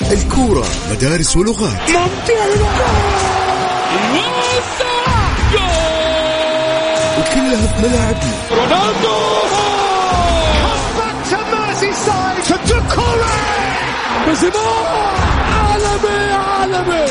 الكورة مدارس ولغات. وكلها في ملاعبنا. رونالدو عالمي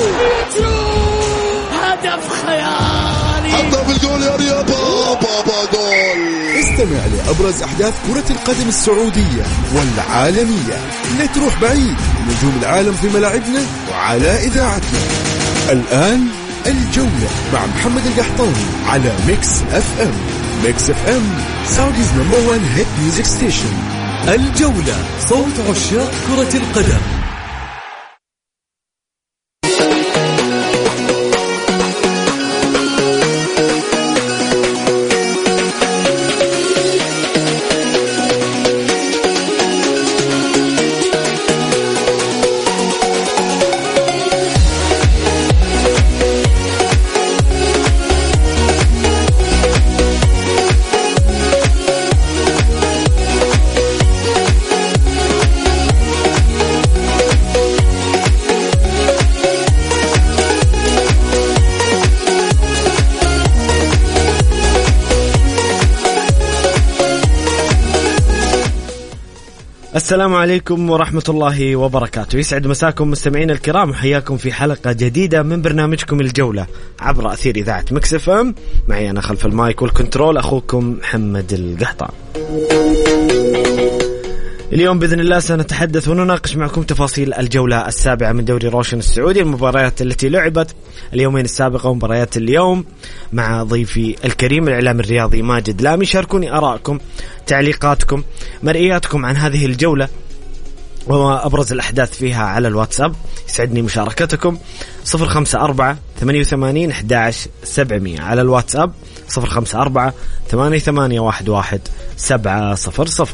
هدف خيالي. حطها بالجول يا رياض. بابا جول. استمع لأبرز أحداث كرة القدم السعودية والعالمية. لا تروح بعيد، نجوم العالم في ملاعبنا وعلى إذاعتنا. الآن الجولة مع محمد القحطاني على ميكس اف ام. ميكس اف ام سعوديز نمبر 1 هيت ميوزك ستيشن. الجولة، صوت عشاق كرة القدم. السلام عليكم ورحمة الله وبركاته. يسعد مساكم مستمعين الكرام، وحياكم في حلقة جديدة من برنامجكم الجولة عبر أثير إذاعة ميكس اف ام. معي أنا خلف المايك والكنترول أخوكم محمد القحطان. اليوم بإذن الله سنتحدث ونناقش معكم تفاصيل الجولة السابعة من دوري روشن السعودي، المباريات التي لعبت اليومين السابقة ومباريات اليوم، مع ضيفي الكريم الإعلام الرياضي ماجد لامي. شاركوني آراءكم، تعليقاتكم، مرئياتكم عن هذه الجولة وأبرز الأحداث فيها على الواتساب. يسعدني مشاركتكم. 054-88-11-700 على الواتساب. 054-88-11-700.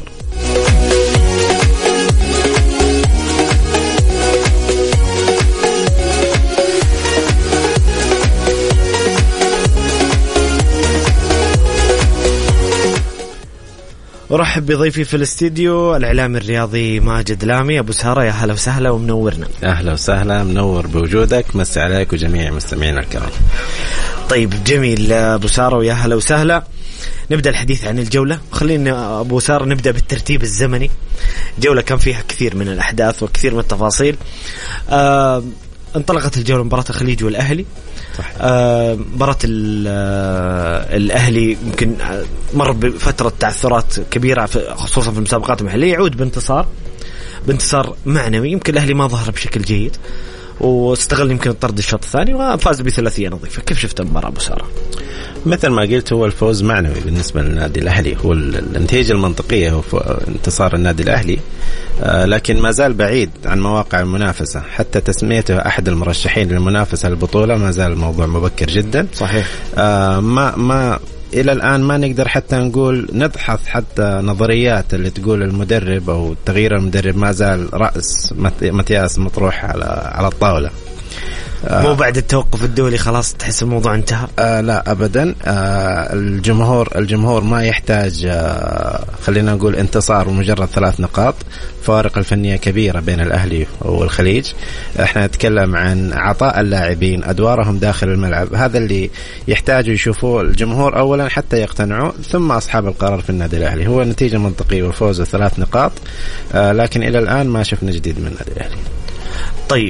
ورحب بضيفي في الاستديو الإعلام الرياضي ماجد لامي. أبو سارة، يا هلا وسهلا ومنورنا. أهلا وسهلا، منور بوجودك، مسي عليك وجميع مستمعين الكرام. طيب جميل أبو سارة، ويا هلا وسهلا. نبدأ الحديث عن الجولة. خلينا أبو سارة نبدأ بالترتيب الزمني. جولة كان فيها كثير من الأحداث وكثير من التفاصيل. انطلقت الجولة مباراة الخليج والأهلي. مباراة الأهلي يمكن مر بفترة تعثرات كبيرة خصوصا في المسابقات المحلية، يعود بانتصار معنوي. يمكن الأهلي ما ظهر بشكل جيد واستغل يمكن الطرد الشوط الثاني وفاز بثلاثية نظيفة. كيف شفت المباراة أبو سارة؟ مثل ما قلت، هو الفوز معنوي بالنسبة للنادي الأهلي، هو النتيجة المنطقية هو انتصار النادي الأهلي، لكن ما زال بعيد عن مواقع المنافسة. حتى تسميته أحد المرشحين للمنافسة للبطولة ما زال الموضوع مبكر جدا. صحيح. ما إلى الآن ما نقدر حتى نقول نبحث حتى نظريات اللي تقول المدرب أو تغيير المدرب. ما زال رأس ماتياس مطروح على الطاولة. مو بعد التوقف الدولي خلاص تحس الموضوع انتهى؟ لا أبدا. الجمهور ما يحتاج خلينا نقول انتصار ومجرد 3 نقاط. فارق الفنية كبيرة بين الأهلي والخليج. احنا نتكلم عن عطاء اللاعبين، أدوارهم داخل الملعب، هذا اللي يحتاجوا يشوفوه الجمهور أولا حتى يقتنعوا، ثم أصحاب القرار في النادي الأهلي. هو نتيجة منطقية والفوز 3 نقاط، لكن إلى الآن ما شفنا جديد من النادي الأهلي. طيب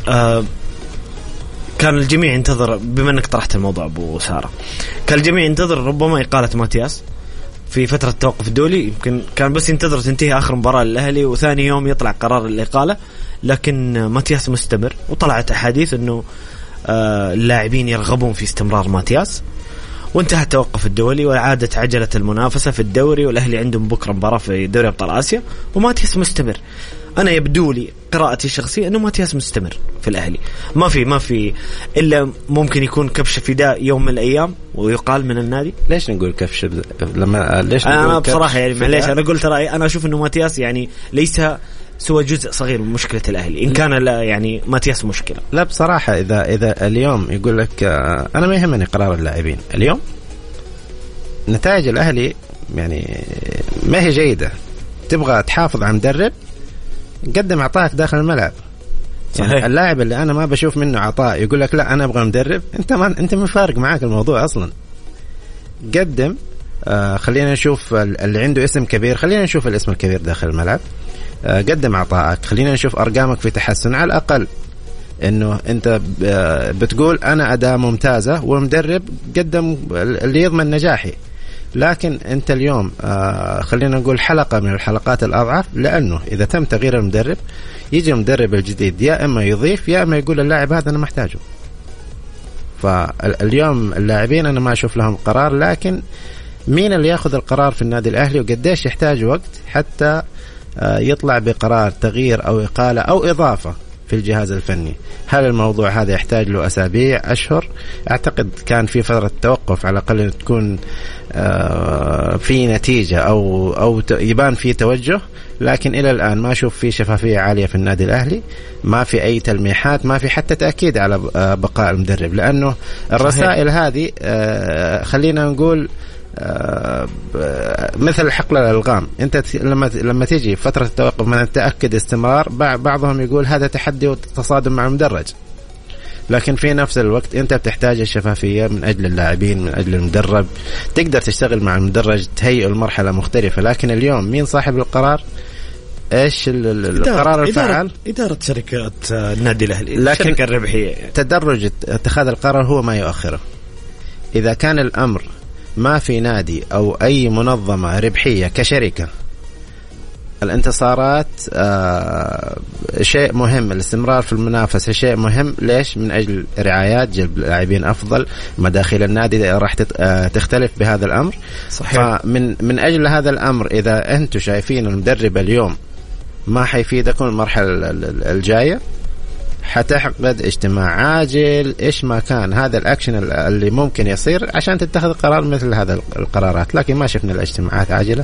كان الجميع ينتظر، بما أنك طرحت الموضوع أبو سارة، كان الجميع ينتظر ربما إقالة ماتياس في فترة التوقف الدولي. يمكن كان بس ينتظر تنتهي آخر مباراة للأهلي وثاني يوم يطلع قرار الإقالة، لكن ماتياس مستمر. وطلعت أحاديث أنه اللاعبين يرغبون في استمرار ماتياس، وانتهى التوقف الدولي وعادت عجلة المنافسة في الدوري، والأهلي عندهم بكرة مباراة في دوري أبطال آسيا وماتياس مستمر. أنا يبدو لي قراءتي الشخصية أنه ماتياس مستمر في الأهلي. ما في إلا ممكن يكون كبش فداء يوم من الأيام ويقال من النادي. ليش نقول كبش ليش أنا بصراحة يعني معليش أنا قلت رأيي. أنا أشوف أنه ماتياس يعني ليس سوى جزء صغير من مشكلة الأهلي، إن كان لا يعني ماتياس مشكلة. لا بصراحة إذا اليوم يقول لك أنا ما يهمني قرار اللاعبين، اليوم نتائج الأهلي يعني ما هي جيدة. تبغى تحافظ على مدرب، قدم عطاك داخل الملعب. يعني اللاعب اللي انا ما بشوف منه عطاء يقول لك لا انا ابغى مدرب، انت ما فارق معاك الموضوع اصلا. قدم، خلينا نشوف اللي عنده اسم كبير، خلينا نشوف الاسم الكبير داخل الملعب، قدم عطائك، خلينا نشوف ارقامك في تحسن على الاقل، انه انت بتقول انا اداء ممتازه والمدرب قدم اللي يضمن نجاحي. لكن انت اليوم خلينا نقول حلقه من الحلقات الاضعف، لانه اذا تم تغيير المدرب يجي المدرب الجديد يا اما يضيف يا اما يقول اللاعب هذا انا محتاجه. فاليوم اللاعبين انا ما اشوف لهم قرار، لكن مين اللي ياخذ القرار في النادي الاهلي وقديش يحتاج وقت حتى يطلع بقرار تغيير او اقاله او اضافه في الجهاز الفني؟ هل الموضوع هذا يحتاج له أسابيع أشهر؟ أعتقد كان في فترة توقف على الأقل تكون في نتيجة أو يبان في توجه، لكن إلى الآن ما أشوف في شفافية عالية في النادي الأهلي، ما في أي تلميحات، ما في حتى تأكيد على بقاء المدرب، لأنه الرسائل هذه خلينا نقول مثل حقل الألغام. أنت لما تيجي فترة التوقف ما تأكد استمرار، بعضهم يقول هذا تحدي وتصادم مع المدرج، لكن في نفس الوقت أنت بتحتاج الشفافية من أجل اللاعبين، من أجل المدرب، تقدر تشتغل مع المدرج تهيئ المرحلة مختلفة. لكن اليوم مين صاحب القرار؟ إيش القرار الفعال؟ إدارة شركة النادي الأهلي، الشركة الربحية. تدرج اتخاذ القرار هو ما يؤخره. إذا كان الأمر ما في نادي أو أي منظمة ربحية كشركة، الانتصارات شيء مهم، الاستمرار في المنافسة شيء مهم. ليش؟ من أجل رعايات، جلب لاعبين أفضل، مداخيل النادي راح تختلف بهذا الأمر. صحيح. فمن أجل هذا الأمر إذا أنتم شايفين المدرب اليوم ما حيفيدكم المرحلة الجاية، حتعقد اجتماع عاجل، إيش ما كان هذا الأكشن اللي ممكن يصير عشان تتخذ قرار مثل هذا القرارات. لكن ما شفنا الاجتماعات عاجلة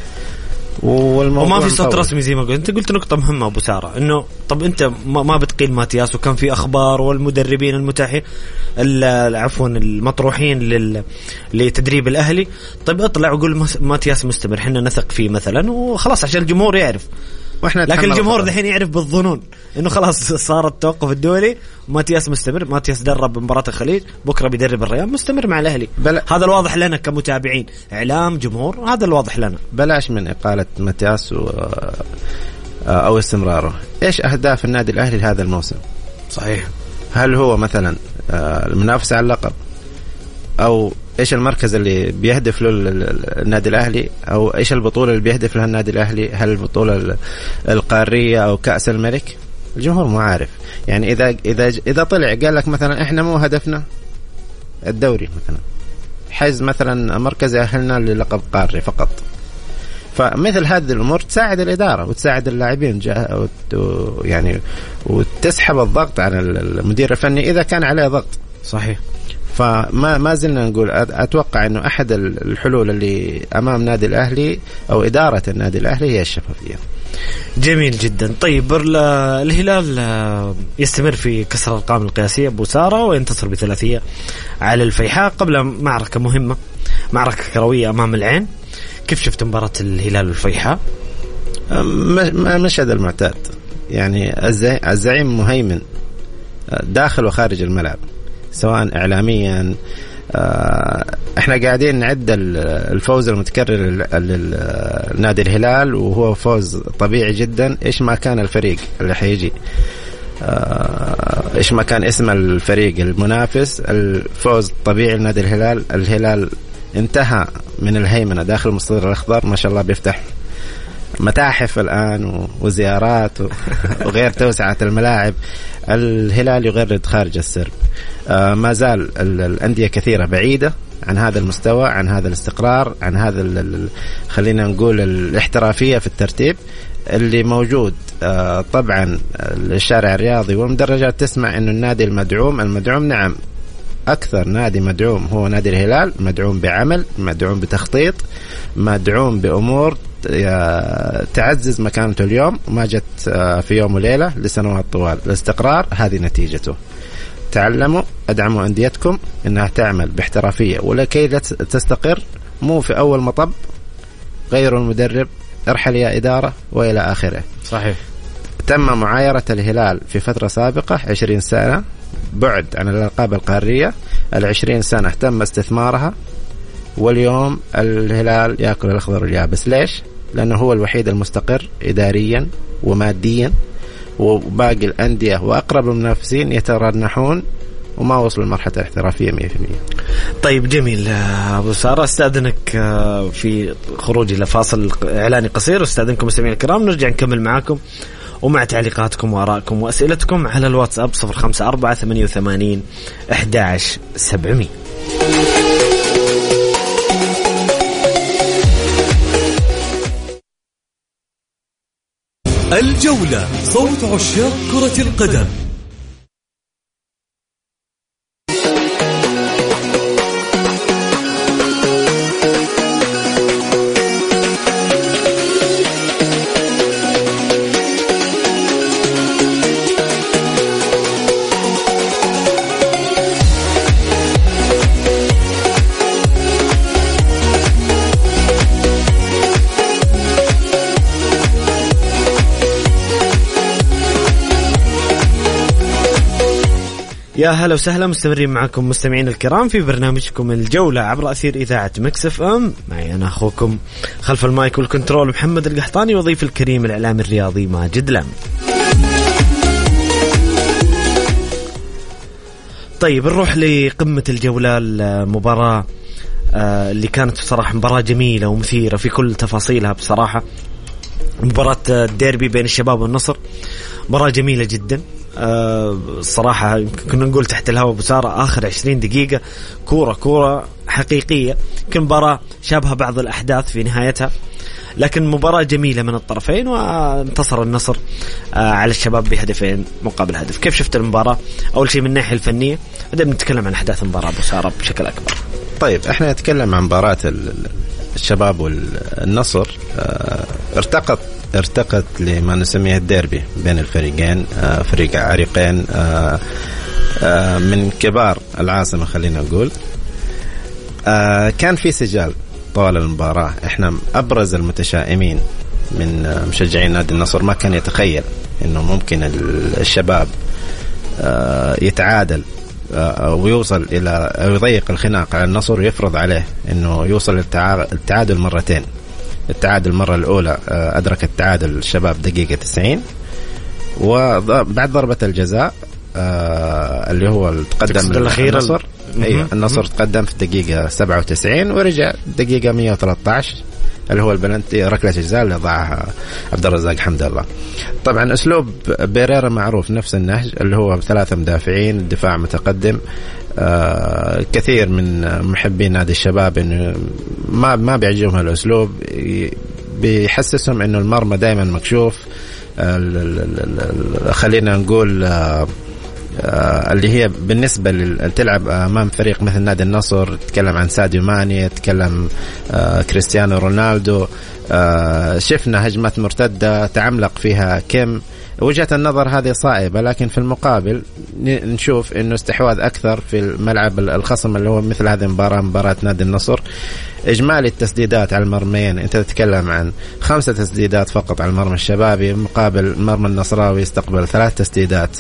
وما في صوت رسمي زي ما قلت. انت قلت نقطة مهمة أبو سارة، إنه طب أنت ما بتقيل ماتياس، وكان في أخبار والمدربين المتاحين عفوا المطروحين لتدريب الأهلي. طيب اطلع وقول ماتياس مستمر، حنا نثق فيه مثلا وخلاص عشان الجمهور يعرف. لكن الجمهور دحين يعرف بالظنون انه خلاص صار التوقف الدولي، ماتياس مستمر، ماتياس درب مباراة الخليج، بكره بيدرب الريال، مستمر مع الاهلي. هذا الواضح لنا كمتابعين، اعلام، جمهور، هذا الواضح لنا. بلاش من اقالة ماتياس او استمراره. ايش اهداف النادي الاهلي لهذا الموسم؟ صحيح. هل هو مثلا المنافسة على اللقب، او ايش المركز اللي بيهدف له النادي الاهلي، او ايش البطوله اللي بيهدف لها النادي الاهلي؟ هل البطوله القاريه او كاس الملك؟ الجمهور ما عارف. يعني اذا طلع قال لك مثلا احنا مو هدفنا الدوري مثلا، حيز مثلا مركز يأهلنا للقب قاري فقط، فمثل هذه الامور تساعد الاداره وتساعد اللاعبين يعني وتسحب الضغط عن المدير الفني اذا كان عليه ضغط. صحيح. فما زلنا نقول أتوقع أنه أحد الحلول اللي أمام نادي الأهلي أو إدارة النادي الأهلي هي الشفافية. جميل جدا. طيب الهلال يستمر في كسر الأرقام القياسية أبو سارة وينتصر بثلاثية على الفيحاء قبل معركة مهمة، معركة كروية أمام العين. كيف شفت مباراة الهلال والفيحاء؟ مشهد المعتاد، يعني الزعيم مهيمن داخل وخارج الملعب، سواء إعلاميا. احنا قاعدين نعد الفوز المتكرر للنادي الهلال، وهو فوز طبيعي جدا. ايش ما كان الفريق اللي حيجي، ايش ما كان اسم الفريق المنافس، الفوز طبيعي لنادي الهلال. الهلال انتهى من الهيمنة داخل المستطيل الأخضر، ما شاء الله بيفتح متاحف الآن وزيارات وغير توسعة الملاعب. الهلال يغرد خارج السرب. ما زال الأندية كثيرة بعيدة عن هذا المستوى، عن هذا الاستقرار، عن هذا خلينا نقول الاحترافية في الترتيب اللي موجود. طبعا الشارع الرياضي والمدرجات تسمع أنه النادي المدعوم نعم، أكثر نادي مدعوم هو نادي الهلال، مدعوم بعمل، مدعوم بتخطيط، مدعوم بأمور تعزز مكانته اليوم، ما جت في يوم وليلة، لسنوات طوال. الاستقرار هذه نتيجته. تعلموا، أدعموا أنديتكم إنها تعمل باحترافية، ولكي لا تستقر مو في أول مطب غيروا المدرب، ارحل يا إدارة، وإلى آخره. صحيح. تم معايرة الهلال في فترة سابقة 20 سنة بعد عن الألقاب القارية. 20 سنة تم استثمارها، واليوم الهلال يأكل الأخضر واليابس. ليش؟ لأنه هو الوحيد المستقر إداريا وماديا، وباقي الأندية وأقرب المنافسين يترنحون وما وصلوا لمرحلة الاحترافية 100%. طيب جميل أبو سارة، استأذنك في خروجي لفاصل إعلاني قصير، واستأذنكم مستمعين الكرام نرجع نكمل معاكم ومع تعليقاتكم وآرائكم وأسئلتكم على الواتساب 0548811700. الجولة، صوت عشاق كرة القدم. يا هلا وسهلا، مستمرين معكم مستمعين الكرام في برنامجكم الجولة عبر أثير إذاعة ميكس اف ام. معي أنا أخوكم خلف المايك والكنترول محمد القحطاني، وضيف الكريم الإعلامي الرياضي ماجد لام. طيب نروح لقمة الجولة، المباراة اللي كانت بصراحة مباراة جميلة ومثيرة في كل تفاصيلها. بصراحة مباراة الديربي بين الشباب والنصر، مباراة جميلة جدا. الصراحة كنا نقول تحت الهواء بسارة آخر 20 دقيقة كورة حقيقية. كان مباراة شابها بعض الأحداث في نهايتها، لكن مباراة جميلة من الطرفين، وانتصر النصر على الشباب بهدفين مقابل هدف. كيف شفت المباراة؟ أول شيء من الناحية الفنية، بدأنا نتكلم عن أحداث المباراة بسارة بشكل أكبر. طيب احنا نتكلم عن مباراة الشباب والنصر. ارتقت لما نسميه الديربي بين الفريقين، فريق عريقين من كبار العاصمة خلينا نقول. كان في سجال طوال المباراة. احنا أبرز المتشائمين من مشجعين نادي النصر ما كان يتخيل انه ممكن الشباب يتعادل ويوصل إلى أو يضيق الخناق على النصر ويفرض عليه أنه يوصل للتعادل مرتين. التعادل المرة الأولى أدرك التعادل الشباب دقيقة 90، وبعد ضربة الجزاء اللي هو تقدم النصر. أيوة النصر تقدم في الدقيقة 97 ورجع دقيقة 113 اللي هو البلنتي ركلة الجزاء اللي ضاعها عبد الرزاق حمد الله. طبعا أسلوب بيريرا معروف، نفس النهج اللي هو 3 مدافعين، الدفاع متقدم. كثير من محبين نادي الشباب إنه ما بيعجبهم الأسلوب، بيحسسهم إنه المرمى دائما مكشوف. خلينا نقول اللي هي بالنسبة تلعب أمام فريق مثل نادي النصر، تتكلم عن ساديو ماني، تتكلم كريستيانو رونالدو. شفنا هجمات مرتدة تعملق فيها كم. وجهة النظر هذه صائبة، لكن في المقابل نشوف إنه استحواذ أكثر في الملعب الخصم اللي هو مثل هذه مباراة نادي النصر. إجمالي التسديدات على المرميين أنت تتكلم عن 5 تسديدات فقط على المرمى الشبابي، مقابل مرمى النصراوي يستقبل 3 تسديدات.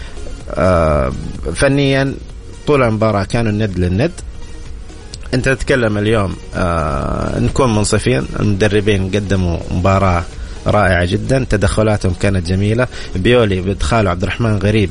فنيا طول المباراة كانوا الند للند. أنت تتكلم اليوم نكون منصفين، المدربين قدموا مباراة رائعة جدا، تدخلاتهم كانت جميلة. بيولي بدخاله عبد الرحمن غريب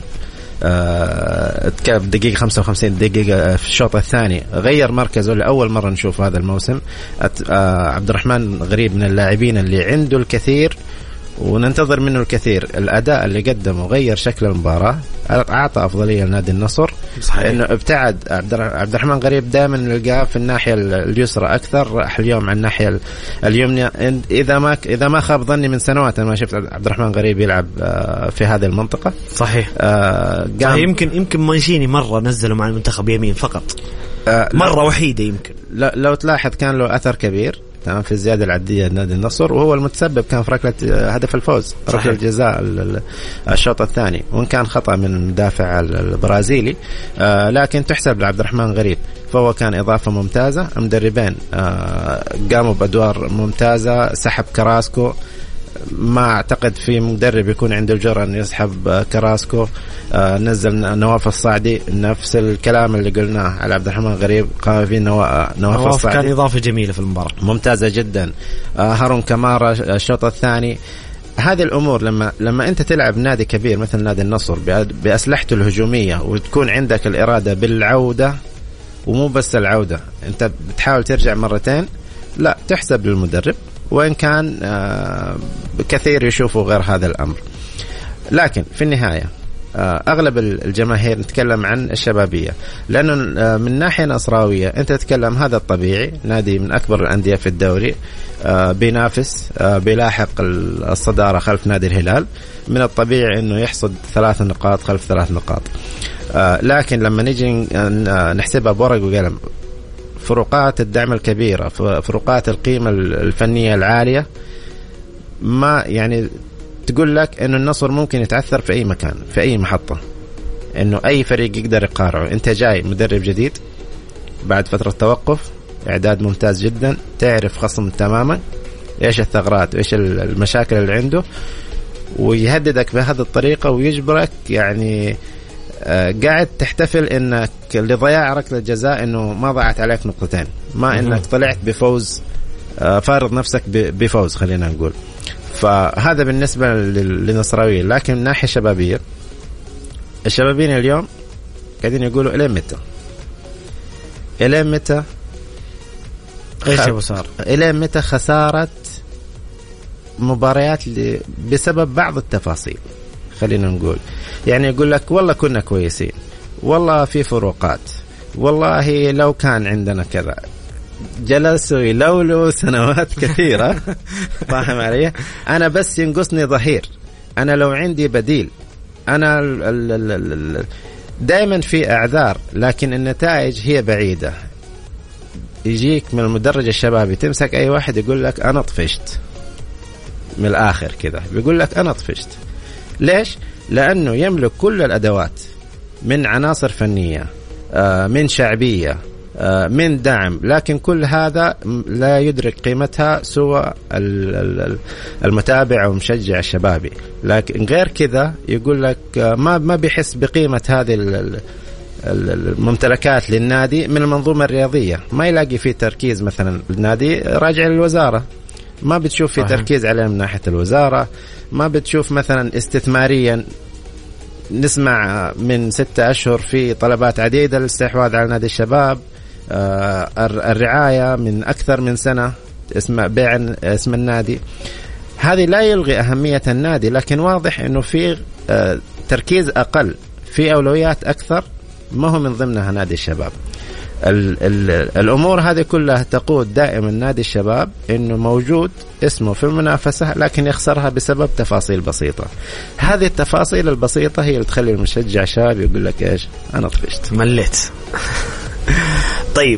دقيقة 55 دقيقة في الشوط الثاني غير مركزه لأول مرة نشوف هذا الموسم. عبد الرحمن غريب من اللاعبين اللي عنده الكثير وننتظر منه الكثير. الأداء اللي قدمه غير شكل المباراة، أعطى أفضلية لنادي النصر. صحيح. إنه ابتعد عبد الرحمن غريب دائما نلقاه في الناحية اليسرى أكثر، راح اليوم على الناحية اليمنى. إذا ما خاب ظني من سنوات أنا ما شفت عبد الرحمن غريب يلعب في هذه المنطقة. صحيح. يمكن مانشيني مرة نزلوا مع المنتخب يمين فقط، مرة وحيدة يمكن. لو تلاحظ كان له أثر كبير تمام في الزيادة العددية لنادي النصر، وهو المتسبب كان في ركلة هدف الفوز، ركلة الجزاء الشوط الثاني، وإن كان خطأ من المدافع البرازيلي لكن تحسب لعبد الرحمن غريب. فهو كان إضافة ممتازة. المدربين قاموا بأدوار ممتازة، سحب كراسكو ما أعتقد في مدرب يكون عنده الجرأة أن يسحب كراسكو. نزل نواف الصعدي، نفس الكلام اللي قلناه على عبد الرحمن غريب قام فيه نواف الصعدي، كان إضافة جميلة في المباراة ممتازة جدا. هارون كمارا الشوط الثاني. هذه الأمور لما أنت تلعب نادي كبير مثل نادي النصر بأسلحته الهجومية وتكون عندك الإرادة بالعودة، ومو بس العودة، أنت بتحاول ترجع مرتين، لا تحسب للمدرب، وإن كان كثير يشوفوا غير هذا الأمر. لكن في النهاية أغلب الجماهير نتكلم عن الشبابية، لأنه من ناحية نصراوية أنت تتكلم هذا الطبيعي، نادي من أكبر الأندية في الدوري، بينافس، بيلاحق الصدارة خلف نادي الهلال، من الطبيعي أنه يحصد 3 نقاط خلف 3 نقاط. لكن لما نيجي نحسبها بورق وقلم، فروقات الدعم الكبيرة، فروقات القيمة الفنية العالية، ما يعني تقول لك إنه النصر ممكن يتعثر في أي مكان في أي محطة، إنه أي فريق يقدر يقارعه. أنت جاي مدرب جديد بعد فترة توقف، إعداد ممتاز جدا، تعرف خصم تماما إيش الثغرات وإيش المشاكل اللي عنده، ويهددك بهذه الطريقة ويجبرك يعني قاعد تحتفل إنك لضياع ركلة جزاء إنه ما ضاعت عليك نقطتين، ما إنك طلعت بفوز، فارض نفسك بفوز خلينا نقول. فهذا بالنسبة للنصراوية. لكن من ناحية شبابية، الشبابين اليوم قاعدين يقولوا إلى متى إيش أبو صار إلى متى خسارة مباريات بسبب بعض التفاصيل خلينا نقول. يعني يقول لك والله كنا كويسين، والله في فروقات، والله لو كان عندنا كذا. جلسوا يلولوا سنوات كثيرة فاهم علي؟ أنا بس ينقصني ظهير، أنا لو عندي بديل، أنا دائما في أعذار، لكن النتائج هي بعيدة. يجيك من المدرج الشبابي تمسك أي واحد يقول لك أنا طفشت، من الآخر كذا بيقول لك أنا طفشت. ليش؟ لأنه يملك كل الأدوات، من عناصر فنية، من شعبية، من دعم، لكن كل هذا لا يدرك قيمتها سوى المتابع والمشجع الشبابي. لكن غير كذا يقول لك ما بيحس بقيمة هذه الممتلكات للنادي من المنظومة الرياضية. ما يلاقي فيه تركيز، مثلا النادي راجع للوزارة، ما بتشوف فيه تركيز عليه من ناحية الوزارة، ما بتشوف مثلا استثماريا. نسمع من 6 أشهر في طلبات عديدة للاستحواذ على نادي الشباب، الرعاية من أكثر من سنة، بيع اسم النادي. هذه لا يلغي أهمية النادي، لكن واضح أنه في تركيز أقل، في أولويات أكثر، ما هو من ضمنها نادي الشباب. الأمور هذه كلها تقود دائما نادي الشباب أنه موجود اسمه في المنافسة، لكن يخسرها بسبب تفاصيل بسيطة. هذه التفاصيل البسيطة هي اللي تخلي المشجع شاب يقول لك إيش، أنا طفشت، مليت. طيب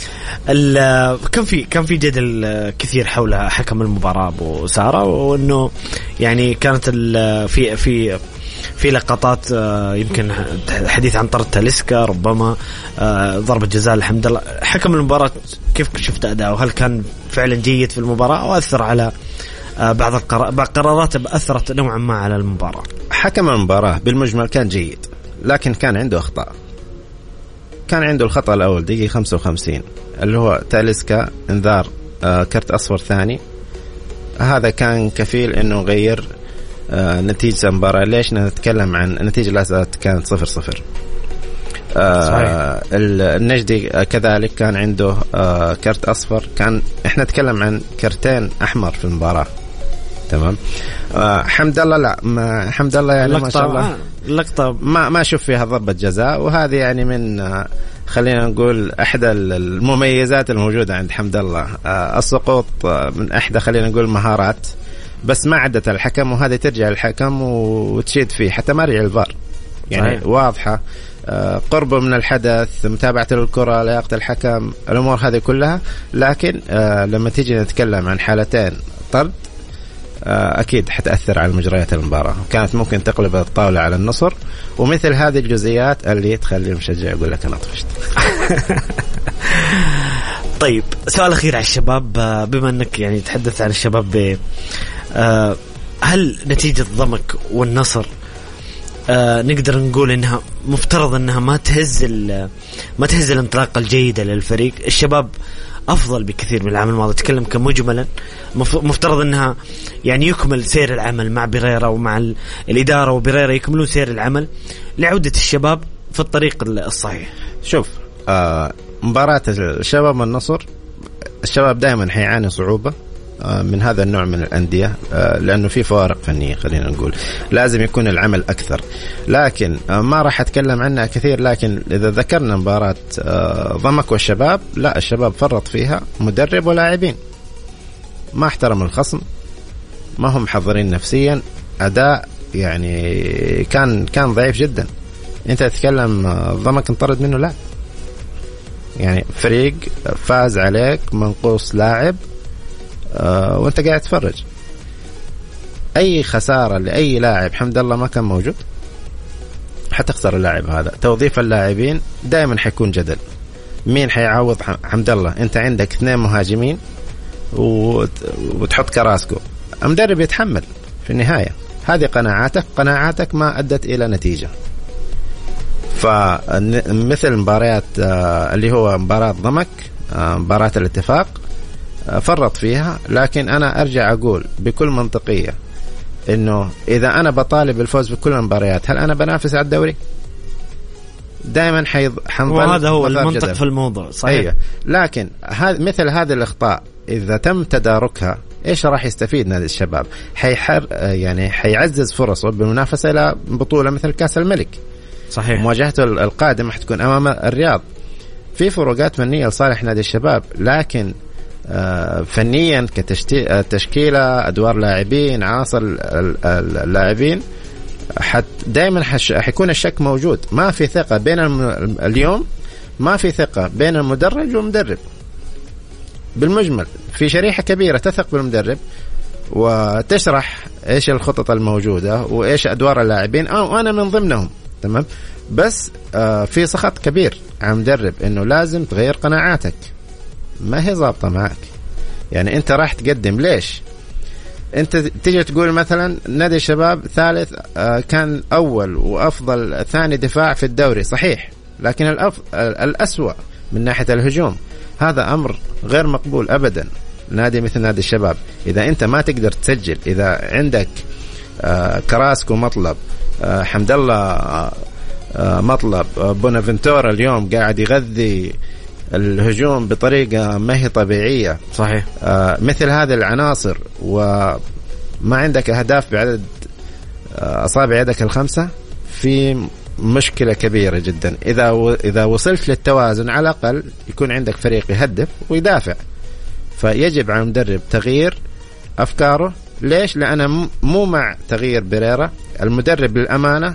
كان في جدل كثير حول حكم المباراة أبو سارة، وإنه يعني كانت في لقطات يمكن حديث عن طرد تاليسكا، ربما ضربة جزاء الحمد لله. حكم المباراة كيف شفت أداؤه؟ هل كان فعلا جيد في المباراة أو أثر على بعض قرارات أثرت نوعا ما على المباراة؟ حكم المباراة بالمجمل كان جيد، لكن كان عنده أخطاء. كان عنده الخطأ الأول دقيقة 55 اللي هو تاليسكا انذار كرت أصفر ثاني، هذا كان كفيل إنه غير نتيجة المباراة. ليش نتكلم عن النتيجة؟ لا كانت 0-0. النجدي كذلك كان عنده كرت أصفر، كان إحنا نتكلم عن كرتين أحمر في المباراة. تمام. حمد الله لا، حمد الله يعني ما شاء الله اللقطة ما أشوف فيها ضربة جزاء، وهذه يعني من خلينا نقول إحدى المميزات الموجودة عند حمد الله. السقوط من إحدى خلينا نقول مهارات، بس ما عدت الحكم، وهذه ترجع الحكم وتشيد فيه، حتى ما رجع الفار يعني صحيح. واضحة قربه من الحدث، متابعة الكرة، لياقة الحكم، الأمور هذه كلها. لكن لما تيجي نتكلم عن حالتين طرد، أكيد حتأثر على مجريات المباراة، كانت ممكن تقلب الطاولة على النصر، ومثل هذه الجزئيات اللي تخلي المشجع يقول لك أنا طفشت. طيب سؤال أخير على الشباب، بما أنك يعني تحدث عن الشباب هل نتيجة ضمك والنصر نقدر نقول انها مفترض انها ما تهز الانطلاقة الجيدة للفريق؟ الشباب افضل بكثير من العام الماضي، تكلم كمجملا، مفترض انها يعني يكمل سير العمل مع بيريرا ومع الاداره وبيريرا يكملون سير العمل لعوده الشباب في الطريق الصحيح. شوف مباراة الشباب والنصر، الشباب دائما حيعاني صعوبة من هذا النوع من الأندية، لأنه في فوارق فنية، خلينا نقول لازم يكون العمل أكثر، لكن ما راح أتكلم عنها كثير. لكن إذا ذكرنا مباراة ضمك والشباب، لا الشباب فرط فيها مدرب ولاعبين، ما احترم الخصم، ما هم محضرين نفسيا، أداء يعني كان ضعيف جدا. أنت تتكلم ضمك انطرد منه لاعب، يعني فريق فاز عليك منقوص لاعب وانت قاعد تتفرج. اي خسارة لاي لاعب حمد الله ما كان موجود حتخسر اللاعب هذا. توظيف اللاعبين دائما حيكون جدل، مين حيعوض حمد الله؟ انت عندك 2 مهاجمين وتحط كراسكو، المدرب يتحمل في النهاية. هذه قناعاتك ما أدت إلى نتيجة. فمثل مباريات اللي هو مباراة ضمك، مباراة الاتفاق، فرط فيها. لكن أنا أرجع أقول بكل منطقية إنه إذا أنا بطالب الفوز بكل المباريات، هل أنا بنافس على الدوري؟ دائما حنظل، وهذا هو المنطق جدل في الموضوع، صحيح. أيه. لكن مثل هذه الأخطاء إذا تم تداركها، إيش راح يستفيد نادي الشباب؟ يعني حيعزز فرصه بالمنافسة إلى بطولة مثل كأس الملك. صحيح. مواجهته القادمة حتكون أمام الرياض. في فروقات فنية لصالح نادي الشباب، لكن فنيا كتشكيلة، أدوار لاعبين، عناصر اللاعبين، دائما حيكون الشك موجود. ما في ثقة بين اليوم ما في ثقة بين المدرب والمدرب بالمجمل. في شريحة كبيرة تثق بالمدرب وتشرح إيش الخطط الموجودة وإيش أدوار اللاعبين، وأنا من ضمنهم، تمام. بس في سخط كبير على المدرب إنه لازم تغير قناعاتك، ما هي ضابطة معك. يعني أنت راح تقدم، ليش أنت تيجي تقول مثلا نادي الشباب ثالث، كان أول وأفضل ثاني دفاع في الدوري، صحيح، لكن الأسوأ من ناحية الهجوم. هذا أمر غير مقبول أبدا. نادي مثل نادي الشباب إذا أنت ما تقدر تسجل، إذا عندك كراسكو مطلب، حمد الله مطلب، بونافنتورا اليوم قاعد يغذي الهجوم بطريقة ما هي طبيعية، صحيح. مثل هذه العناصر وما عندك أهداف بعدد أصابع يدك الخمسة، في مشكلة كبيرة جدا. إذا وصلت للتوازن، على الأقل يكون عندك فريق يهدف ويدافع. فيجب على المدرب تغيير أفكاره. ليش؟ لأنا مو مع تغيير بيريرا. المدرب للأمانة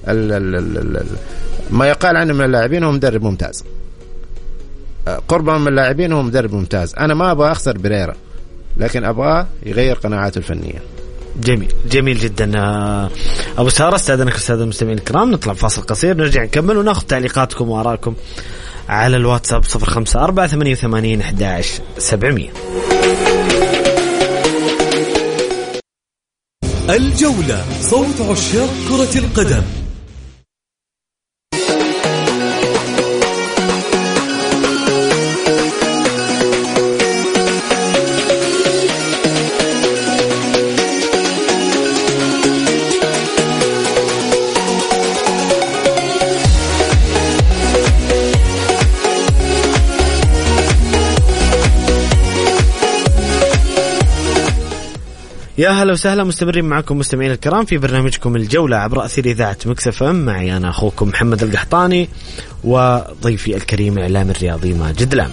ما يقال عنه من اللاعبين هو مدرب ممتاز، قربا من اللاعبين هو مدرب ممتاز. أنا ما أبغى أخسر بيريرا، لكن أبغى يغير قناعاته الفنية. جميل، جميل جدا أبو سارة. استاذنك أستاذ المستمعين الكرام، نطلع فاصل قصير، نرجع نكمل وناخذ تعليقاتكم وآراءكم على الواتساب 0548811700. الجولة، صوت عشاق كرة القدم. يا هلا وسهلا، مستمرين معكم مستمعين الكرام في برنامجكم الجولة عبر أثير إذاعة مكس اف ام. معي أنا أخوكم محمد القحطاني وضيفي الكريم الإعلامي الرياضي ماجد لامي.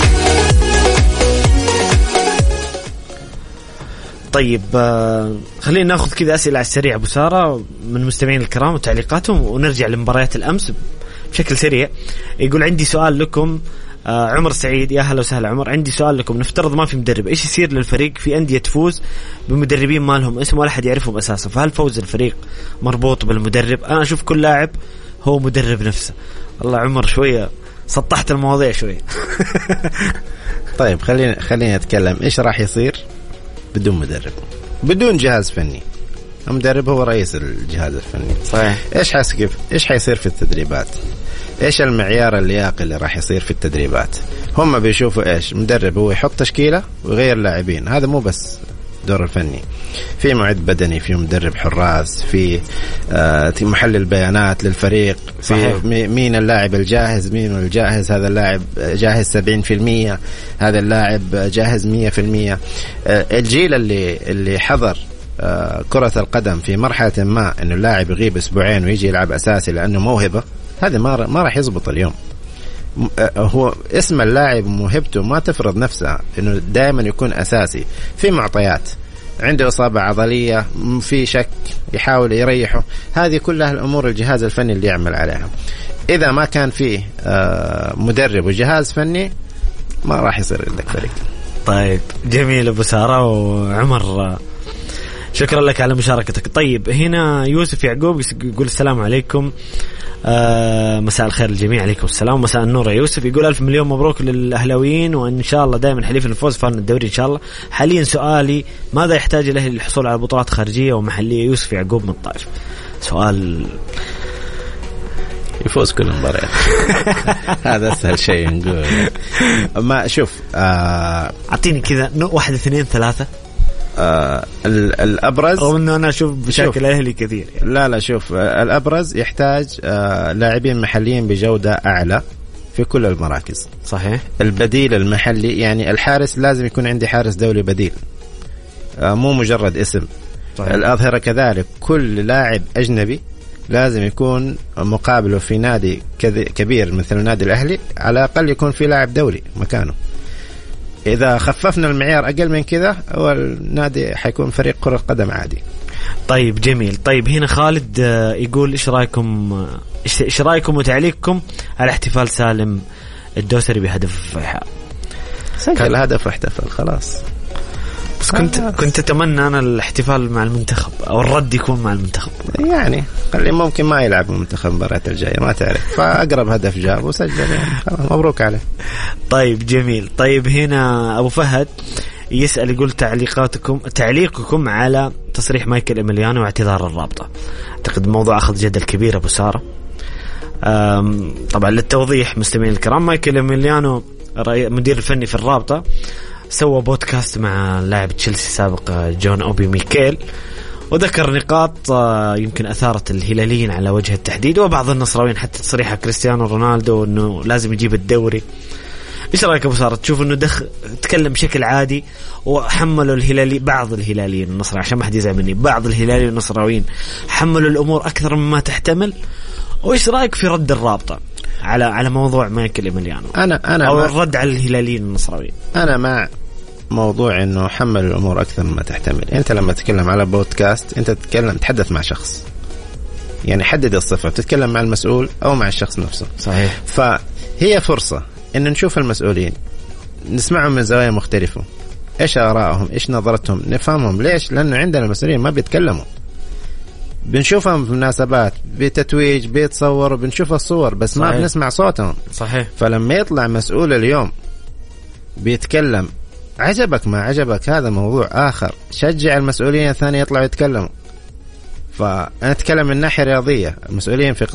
طيب خلينا ناخذ كذا أسئلة على السريع أبو سارة من مستمعين الكرام وتعليقاتهم، ونرجع لمباريات الأمس بشكل سريع. يقول عندي سؤال لكم عمر سعيد. يا هلا وسهلا عمر، عندي سؤال لكم. نفترض ما في مدرب، ايش يصير للفريق في أندية تفوز بمدربين ما لهم اسم ولا أحد يعرفهم أساسا؟ فهل فوز الفريق مربوط بالمدرب؟ أنا أشوف كل لاعب هو مدرب نفسه. والله عمر شوية سطحت المواضيع شوية. طيب خلينا نتكلم ايش راح يصير بدون مدرب. بدون جهاز فني. المدرب هو رئيس الجهاز الفني. صحيح. ايش حيصير في التدريبات؟ ايش المعيار اللياقي اللي راح يصير في التدريبات؟ هم بيشوفوا ايش؟ مدرب هو يحط تشكيلة ويغير لاعبين، هذا مو بس دور الفني. في معد بدني، في مدرب حراس، في محلل بيانات للفريق، في مين اللاعب الجاهز، مين الجاهز، هذا اللاعب جاهز 70%، هذا اللاعب جاهز 100%. الجيل اللي حضر كرة القدم في مرحلة ما إنه اللاعب يغيب أسبوعين ويجي يلعب أساسي لأنه موهبة، هذا ما راح يزبط اليوم. هو اسم اللاعب موهبته ما تفرض نفسها إنه دائما يكون أساسي. في معطيات، عنده إصابة عضلية، في شك، يحاول يريحه، هذه كلها الأمور الجهاز الفني اللي يعمل عليها. إذا ما كان فيه مدرب وجهاز فني ما راح يصير عندك فريق. طيب جميل أبو سارة. وعمر شكرا لك على مشاركتك. طيب هنا يوسف يعقوب يقول السلام عليكم، مساء الخير الجميع. عليكم السلام، مساء النور يا يوسف. يقول 1000 مليون مبروك للأهلاويين، وإن شاء الله دائما حليف الفوز فان الدوري إن شاء الله. حاليا سؤالي، ماذا يحتاج الأهلي للحصول على بطولات خارجية ومحلية؟ يوسف يعقوب من الطائف. سؤال يفوز كل المباريات. هذا أسهل شيء نقول. ما شوف، أعطيني كذا 1 2 3. الأبرز، أو إنه أنا أشوف بشكل أهلي كثير يعني. لا شوف، الأبرز يحتاج لاعبين محليين بجودة أعلى في كل المراكز. صحيح. البديل المحلي، يعني الحارس لازم يكون عندي حارس دولي بديل، مو مجرد اسم. صحيح. الأظهرة كذلك، كل لاعب أجنبي لازم يكون مقابله في نادي كبير مثل النادي الأهلي، على الأقل يكون في لاعب دولي مكانه. إذا خففنا المعيار أقل من كذا، هو النادي حيكون فريق كرة قدم عادي. طيب جميل. طيب هنا خالد يقول إيش رأيكم وتعليقكم على احتفال سالم الدوسري بهدف الفيحاء؟ سجل هدف واحتفل خلاص. بس كنت أتمنى أنا الاحتفال مع المنتخب أو الرد يكون مع المنتخب، يعني اللي ممكن ما يلعب المنتخب المباراة الجاية ما تعرف، فأقرب هدف جاب وسجل، يعني مبروك عليه. طيب جميل. طيب هنا أبو فهد يسأل يقول تعليقكم على تصريح مايكل إيميليانو واعتذار الرابطة. أعتقد الموضوع أخذ جدل كبير أبو سارة. طبعا للتوضيح مستمعين الكرام، مايكل إيميليانو مدير الفني في الرابطة سوى بودكاست مع لاعب تشيلسي السابق جون أوبي ميكيل، وذكر نقاط يمكن أثارت الهلاليين على وجه التحديد وبعض النصراويين، حتى تصريح كريستيانو رونالدو أنه لازم يجيب الدوري. إيش رأيك أبو سارة؟ تشوف أنه تكلم بشكل عادي وحملوا بعض الهلاليين النصراويين، عشان ما حد يزعل مني، بعض الهلاليين النصراويين حملوا الأمور أكثر مما تحتمل؟ وإيش رأيك في رد الرابطة على موضوع مايكل إيميليانو أو الرد على الهلاليين النصراويين؟ أنا مع موضوع إنه حمل الأمور أكثر مما تحتمل. أنت لما تتكلم على بودكاست أنت تتحدث مع شخص، يعني حدد الصفة، تتكلم مع المسؤول أو مع الشخص نفسه. صحيح. فهي فرصة إن نشوف المسؤولين، نسمعهم من زوايا مختلفة، إيش آرائهم، إيش نظرتهم، نفهمهم. ليش؟ لأنه عندنا مسؤولين ما بيتكلموا، بنشوفهم في مناسبات بتتويج بيتصور وبنشوف الصور بس. صحيح. ما بنسمع صوتهم. صحيح. فلما يطلع مسؤول اليوم بيتكلم، عجبك ما عجبك هذا موضوع آخر، شجع المسؤولين الثانية يطلعوا يتكلموا. فأنا أتكلم من ناحية رياضية، المسؤولين في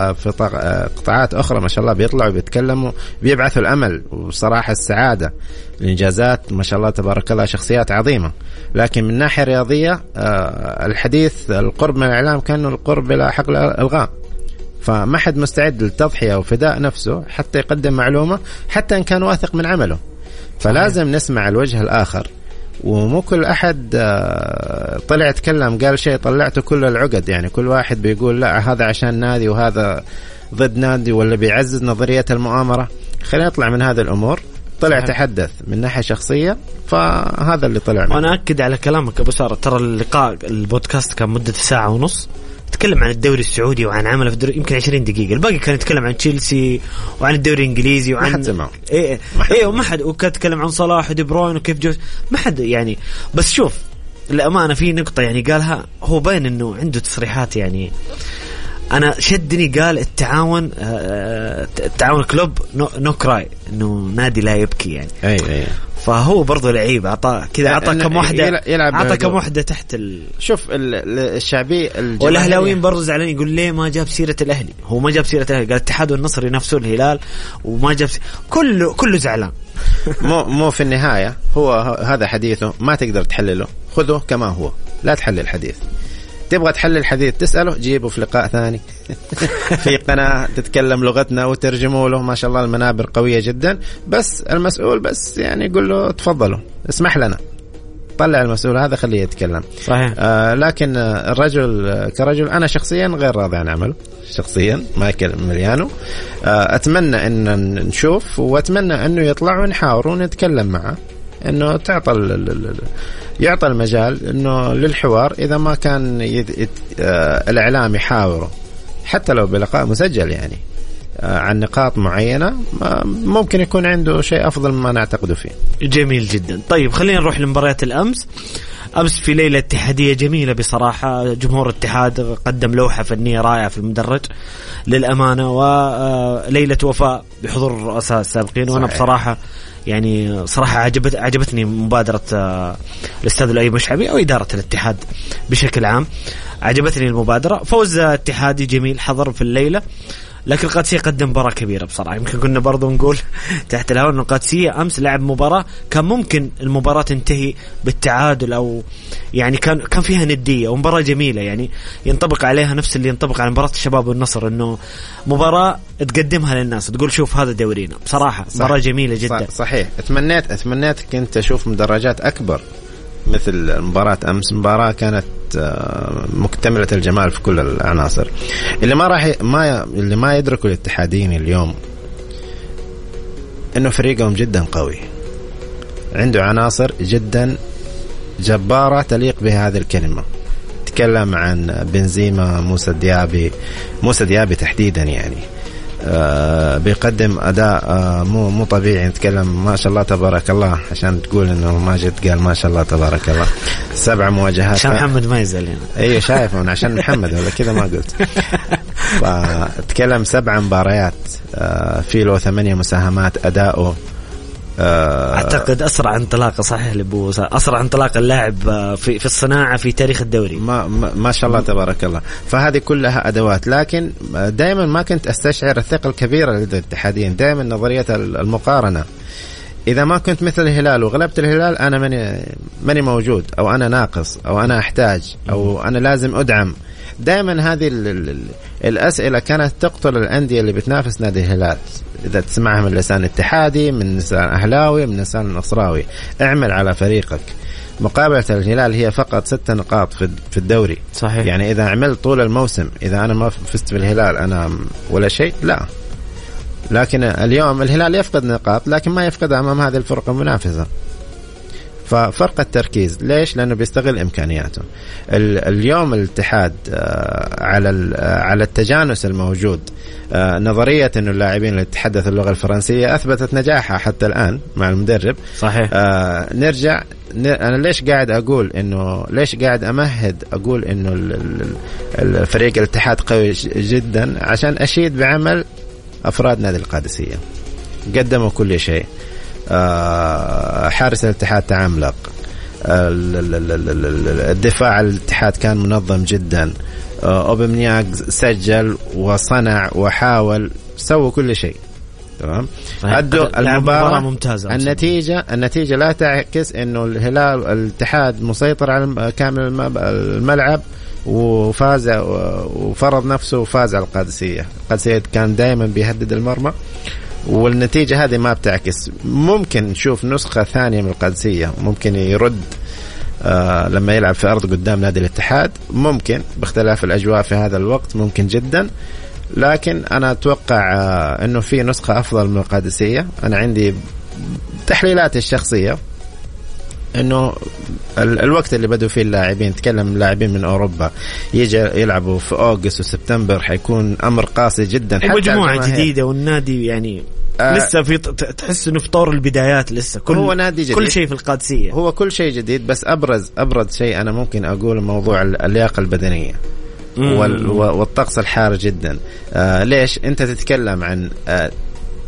قطاعات أخرى ما شاء الله بيطلعوا بيتكلموا، بيبعثوا الأمل وصراحة السعادة، الإنجازات ما شاء الله تبارك الله، شخصيات عظيمة. لكن من ناحية رياضية الحديث القرب من الإعلام كان القرب إلى حق الإلغاء، فما حد مستعد للتضحية وفداء نفسه حتى يقدم معلومة حتى إن كان واثق من عمله. فلازم نسمع الوجه الآخر، ومو كل أحد طلع يتكلم قال شيء طلعته كل العقد، يعني كل واحد بيقول لا هذا عشان نادي وهذا ضد نادي، ولا بيعزز نظرية المؤامرة. خلينا نطلع من هذه الأمور. طلع تحدث من ناحية شخصية، فهذا اللي طلع منه. وأنا أكد على كلامك أبو سارة، ترى اللقاء البودكاست كان مدة 1.5 ساعة، تكلم عن الدوري السعودي وعن عمله في الدوري يمكن 20 دقيقة، الباقي كان يتكلم عن تشيلسي وعن الدوري الإنجليزي وعن ما حد سمعه. وما حد، وكان يتكلم عن صلاح ودي بروين وكيف جوز، ما حد يعني. بس شوف الأمانة في نقطة يعني قالها، هو باين إنه عنده تصريحات، يعني أنا شدني، قال التعاون كلوب نو كراي، إنه نادي لا يبكي يعني. أي فهو برضو لعيب، عطى كذا، عطى كم واحدة، عطى كم واحدة تحت شوف الشعبي. والاهلاويين برضو زعلان، يقول ليه ما جاب سيرة الاهلي؟ هو ما جاب سيرة الاهلي، قال الاتحاد والنصر ينافسون الهلال وما جاب كله زعلان. مو في النهاية هو هذا حديثه، ما تقدر تحلله، خذه كما هو، لا تحلل الحديث. تبغى تحلل الحديث تسأله، جيبه في لقاء ثاني في قناة تتكلم لغتنا وترجموا له، ما شاء الله المنابر قوية جدا. بس المسؤول بس يعني يقول له تفضلوا اسمح لنا، طلع المسؤول هذا خليه يتكلم. صحيح. لكن الرجل كرجل أنا شخصيا غير راضي عن عمله، شخصيا ما يكلم مليانه. أتمنى أن نشوف، وأتمنى أنه يطلع ونحاور ونتكلم معه، أنه يعطى المجال أنه للحوار. إذا ما كان الإعلام يحاوره حتى لو بلقاء مسجل يعني عن نقاط معينة، ممكن يكون عنده شيء أفضل مما نعتقده فيه. جميل جدا. طيب خلينا نروح لمباريات الأمس. أمس في ليلة اتحادية جميلة بصراحة، جمهور الاتحاد قدم لوحة فنية رائعة في المدرج للأمانة، وليلة وفاء بحضور الرؤساء السابقين. وأنا بصراحة يعني صراحة عجبتني مبادرة الأستاذ لؤي مشعبي أو إدارة الاتحاد بشكل عام، عجبتني المبادرة. فوز اتحادي جميل حضر في الليلة، لكن القادسية قدم مباراة كبيرة بصراحة. يمكن كنا برضو نقول تحت الهواء أن القادسية أمس لعب مباراة كان ممكن المباراة تنتهي بالتعادل، أو يعني كان فيها ندية ومباراة جميلة، يعني ينطبق عليها نفس اللي ينطبق على مباراة الشباب والنصر، أنه مباراة تقدمها للناس تقول شوف هذا دورينا. بصراحة مباراة جميلة جدا. صحيح. أتمنيت كنت أشوف مدرجات أكبر مثل مباراة أمس. مباراة كانت مكتملة الجمال في كل العناصر. اللي ما يدركوا الاتحاديين اليوم إنه فريقهم جدا قوي، عنده عناصر جدا جبارة تليق بهذه الكلمة. تكلم عن بنزيما، موسى ديابي تحديدا، يعني بيقدم أداء مو طبيعي. نتكلم ما شاء الله تبارك الله، عشان تقول إنه ماجد قال ما شاء الله تبارك الله. 7 مواجهات عشان محمد ما يزعل يعني. أيوة شايف أنا عشان محمد ولا كذا ما قلت. فتكلم 7 مباريات في له 8 مساهمات. أداؤه أعتقد أسرع انطلاقة صحيح لبوسا، أسرع انطلاقة اللاعب في الصناعة في تاريخ الدوري. ما شاء الله تبارك الله. فهذه كلها أدوات، لكن دائما ما كنت أستشعر الثقة الكبيرة لدى الاتحاديين. دائما نظرية المقارنة، إذا ما كنت مثل الهلال وغلبت الهلال أنا ماني موجود، أو أنا ناقص، أو أنا أحتاج، أو أنا لازم أدعم. دائما هذه الأسئلة كانت تقتل الأندية اللي بتنافس نادي الهلال. إذا تسمعها من لسان اتحادي، من لسان أهلاوي، من لسان نصراوي، اعمل على فريقك. مقابلة الهلال هي فقط 6 نقاط في الدوري. صحيح. يعني إذا عملت طول الموسم، إذا أنا ما فزت بالهلال أنا ولا شيء، لا. لكن اليوم الهلال يفقد نقاط، لكن ما يفقد أمام هذه الفرق المنافسة. ففرق التركيز. ليش؟ لأنه بيستغل إمكانياته. اليوم الاتحاد على التجانس الموجود، نظرية أنه اللاعبين اللي يتحدث اللغة الفرنسية أثبتت نجاحها حتى الآن مع المدرب. صحيح. نرجع أنا ليش قاعد أمهد أقول أنه الفريق الاتحاد قوي جدا، عشان أشيد بعمل أفراد نادي القادسية. قدموا كل شيء. حارس الاتحاد تعملق، الدفاع الاتحاد كان منظم جدا. أوباميانغ سجل وصنع وحاول، سووا كل شيء. تمام. أدوا المباراة ممتازة. النتيجة لا تعكس إنه الاتحاد مسيطر على كامل الملعب وفاز وفرض نفسه وفاز على القادسية كان دائما بيهدد المرمى، والنتيجة هذه ما بتعكس. ممكن نشوف نسخة ثانية من القادسية، ممكن يرد لما يلعب في أرض قدام نادي الاتحاد، ممكن باختلاف الأجواء في هذا الوقت، ممكن جدا. لكن أنا أتوقع أنه في نسخة أفضل من القادسية. أنا عندي تحليلاتي الشخصية أنه الوقت اللي بدوا فيه اللاعبين، تكلم لاعبين من أوروبا يجي يلعبوا في أغسطس وسبتمبر، حيكون أمر قاسي جدا. حتى مجموعة جديدة، والنادي يعني لسه في تحس إنه في طور البدايات، لسه هو نادي جديد. كل شيء في القادسية هو كل شيء جديد. بس أبرز شيء أنا ممكن أقول موضوع اللياقة البدنية والطقس الحار جدا. ليش أنت تتكلم عن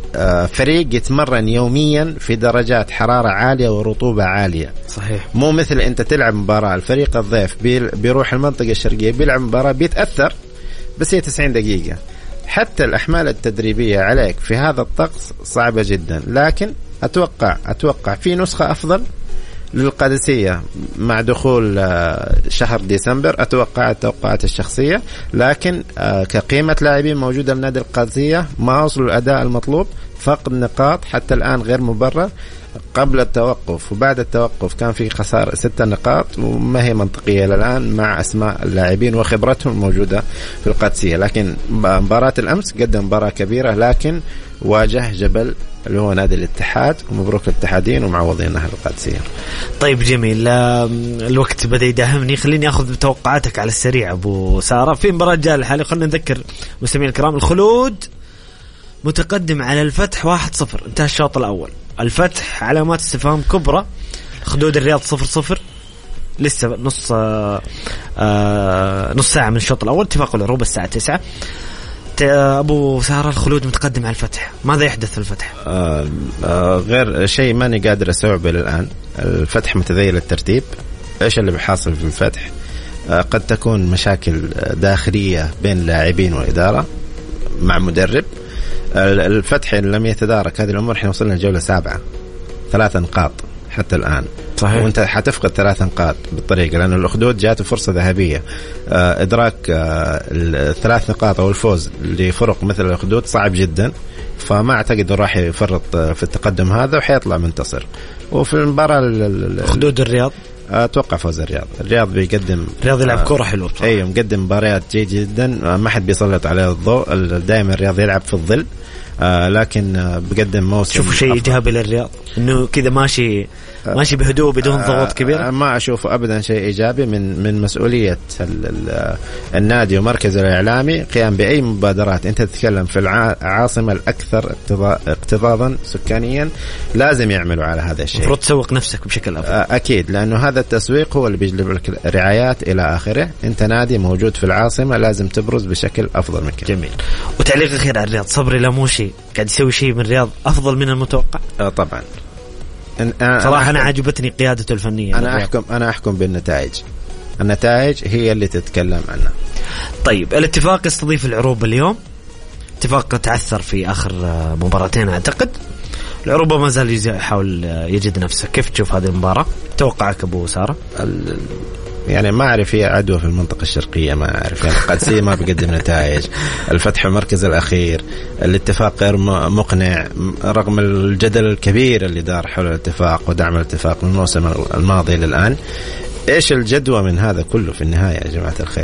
فريق يتمرن يوميا في درجات حرارة عالية ورطوبة عالية. صحيح. مو مثل أنت تلعب مباراة الفريق الضيف بيروح المنطقة الشرقية بيلعب مباراة بيتأثر بس هي 90 دقيقة. حتى الأحمال التدريبية عليك في هذا الطقس صعبة جدا. لكن أتوقع في نسخة أفضل للقادسية مع دخول شهر ديسمبر. أتوقع التوقعات الشخصية، لكن كقيمة لاعبين موجودة لنادي القادسية ما وصلوا الأداء المطلوب. فقد نقاط حتى الآن غير مبرر. قبل التوقف وبعد التوقف كان في خسارة 6 نقاط وما هي منطقية الآن مع أسماء اللاعبين وخبرتهم الموجودة في القادسية. لكن مباراة الأمس قدم مباراة كبيرة، لكن واجه جبل اللي هو نادي الاتحاد. ومبروك الاتحادين ومعوضين أهل القادسية. طيب جميل، الوقت بدأ يداهمني، خليني أخذ توقعاتك على السريع أبو سارة في مباراة جاء الحالي. خلينا نذكر مستمعين الكرام، الخلود متقدم على الفتح 1-0، انتهى الشوط الأول. الفتح علامات استفهام كبرى. خدود الرياض 0-0، لسه نص ساعة من الشوط الأول. اتفاق العروبة الساعة 9. أبو سارة، الخلود متقدم على الفتح، ماذا يحدث في الفتح؟ غير شيء ماني قادر أستوعبه الآن. الفتح متذيل الترتيب. إيش اللي بيحاصل في الفتح؟ قد تكون مشاكل داخلية بين لاعبين وإدارة مع مدرب. الفتح لم يتدارك هذه الأمور. احنا وصلنا الجولة 7، 3 نقاط حتى الآن. صحيح. وانت حتفقد 3 نقاط بالطريقة، لأن الأخدود جاته فرصة ذهبية. إدراك 3 نقاط أو الفوز لفرق مثل الأخدود صعب جدا. فما أعتقد راح يفرط في التقدم هذا وحيطلع منتصر. وفي المباراة خدود الرياض أتوقع فوز الرياض بيقدم. الرياض يلعب كرة حلوة. أيوة، مقدم مباريات جيد جدا، ما حد بيسلط عليه الضوء. دائما الرياض يلعب في الظل، لكن بقدم موسم. شوفوا شيء إيجابي للرياض إنه كذا ماشي بهدوء بدون ضغوط كبيرة. ما أشوفه أبدا شيء إيجابي. من مسؤولية النادي ومركزه الإعلامي قيام بأي مبادرات. أنت تتكلم في العاصمة الأكثر اكتظاظا سكانيا، لازم يعملوا على هذا الشيء. المفروض تسوق نفسك بشكل أفضل. أكيد، لأنه هذا التسويق هو اللي بيجلب لك رعايات إلى آخره. أنت نادي موجود في العاصمة، لازم تبرز بشكل أفضل من كده. جميل. وتعليق أخير على الرياض، صبري لاموشي قاعد يسوي شيء من الرياض أفضل من المتوقع. طبعا صراحة أنا عجبتني قيادته الفنية. أنا أحكم بالنتائج. النتائج هي اللي تتكلم عنها. طيب، الاتفاق يستضيف العروبة اليوم. اتفاق تعثر في آخر مباراتين أعتقد. العروبة ما زال يحاول يجد نفسه. كيف تشوف هذه المباراة؟ توقعك أبو سارة؟ يعني ما أعرف، هي عدوى في المنطقة الشرقية، ما أعرف. يعني القادسية ما بيقدم نتائج. الفتح المركز الأخير. الاتفاق غير مقنع رغم الجدل الكبير اللي دار حول الاتفاق ودعم الاتفاق من الموسم الماضي للآن. إيش الجدوى من هذا كله في النهاية يا جماعة الخير؟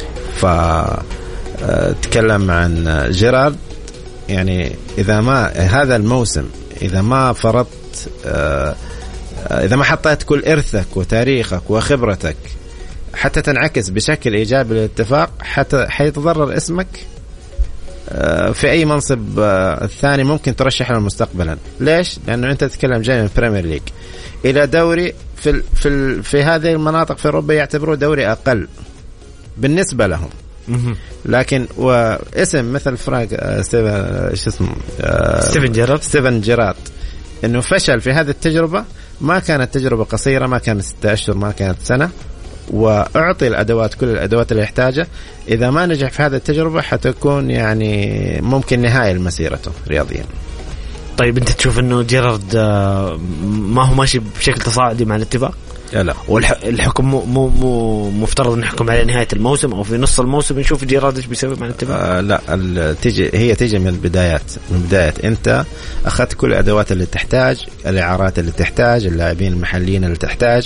فتكلم عن جيرارد. يعني إذا ما هذا الموسم، إذا ما فرضت، إذا ما حطيت كل إرثك وتاريخك وخبرتك حتى تنعكس بشكل إيجابي للاتفاق، حتى حيتضرر اسمك في أي منصب الثاني ممكن ترشح له مستقبلا. ليش؟ لأنه أنت تتكلم جاي من بريمير ليج إلى دوري في هذه المناطق في أوروبا يعتبروه دوري أقل بالنسبة لهم. لكن واسم مثل فرانك ستيفن جيرارد إنه فشل في هذه التجربة. ما كانت تجربة قصيرة، ما كانت 6 أشهر، ما كانت سنة، وأعطي الأدوات، كل الأدوات اللي يحتاجها. إذا ما نجح في هذه التجربة حتكون يعني ممكن نهاية مسيرته رياضيا. طيب أنت تشوف إنه جيرارد ما هو ماشي بشكل تصاعدي مع الاتفاق؟ لا. والحكم مو مفترض نحكم على نهاية الموسم أو في نص الموسم نشوف جيرارد إيش بيسوي مع الاتفاق؟ لا، تيجي من البدايات. من بداية أنت أخذت كل الأدوات اللي تحتاج، الإعارات اللي تحتاج، اللاعبين المحليين اللي تحتاج.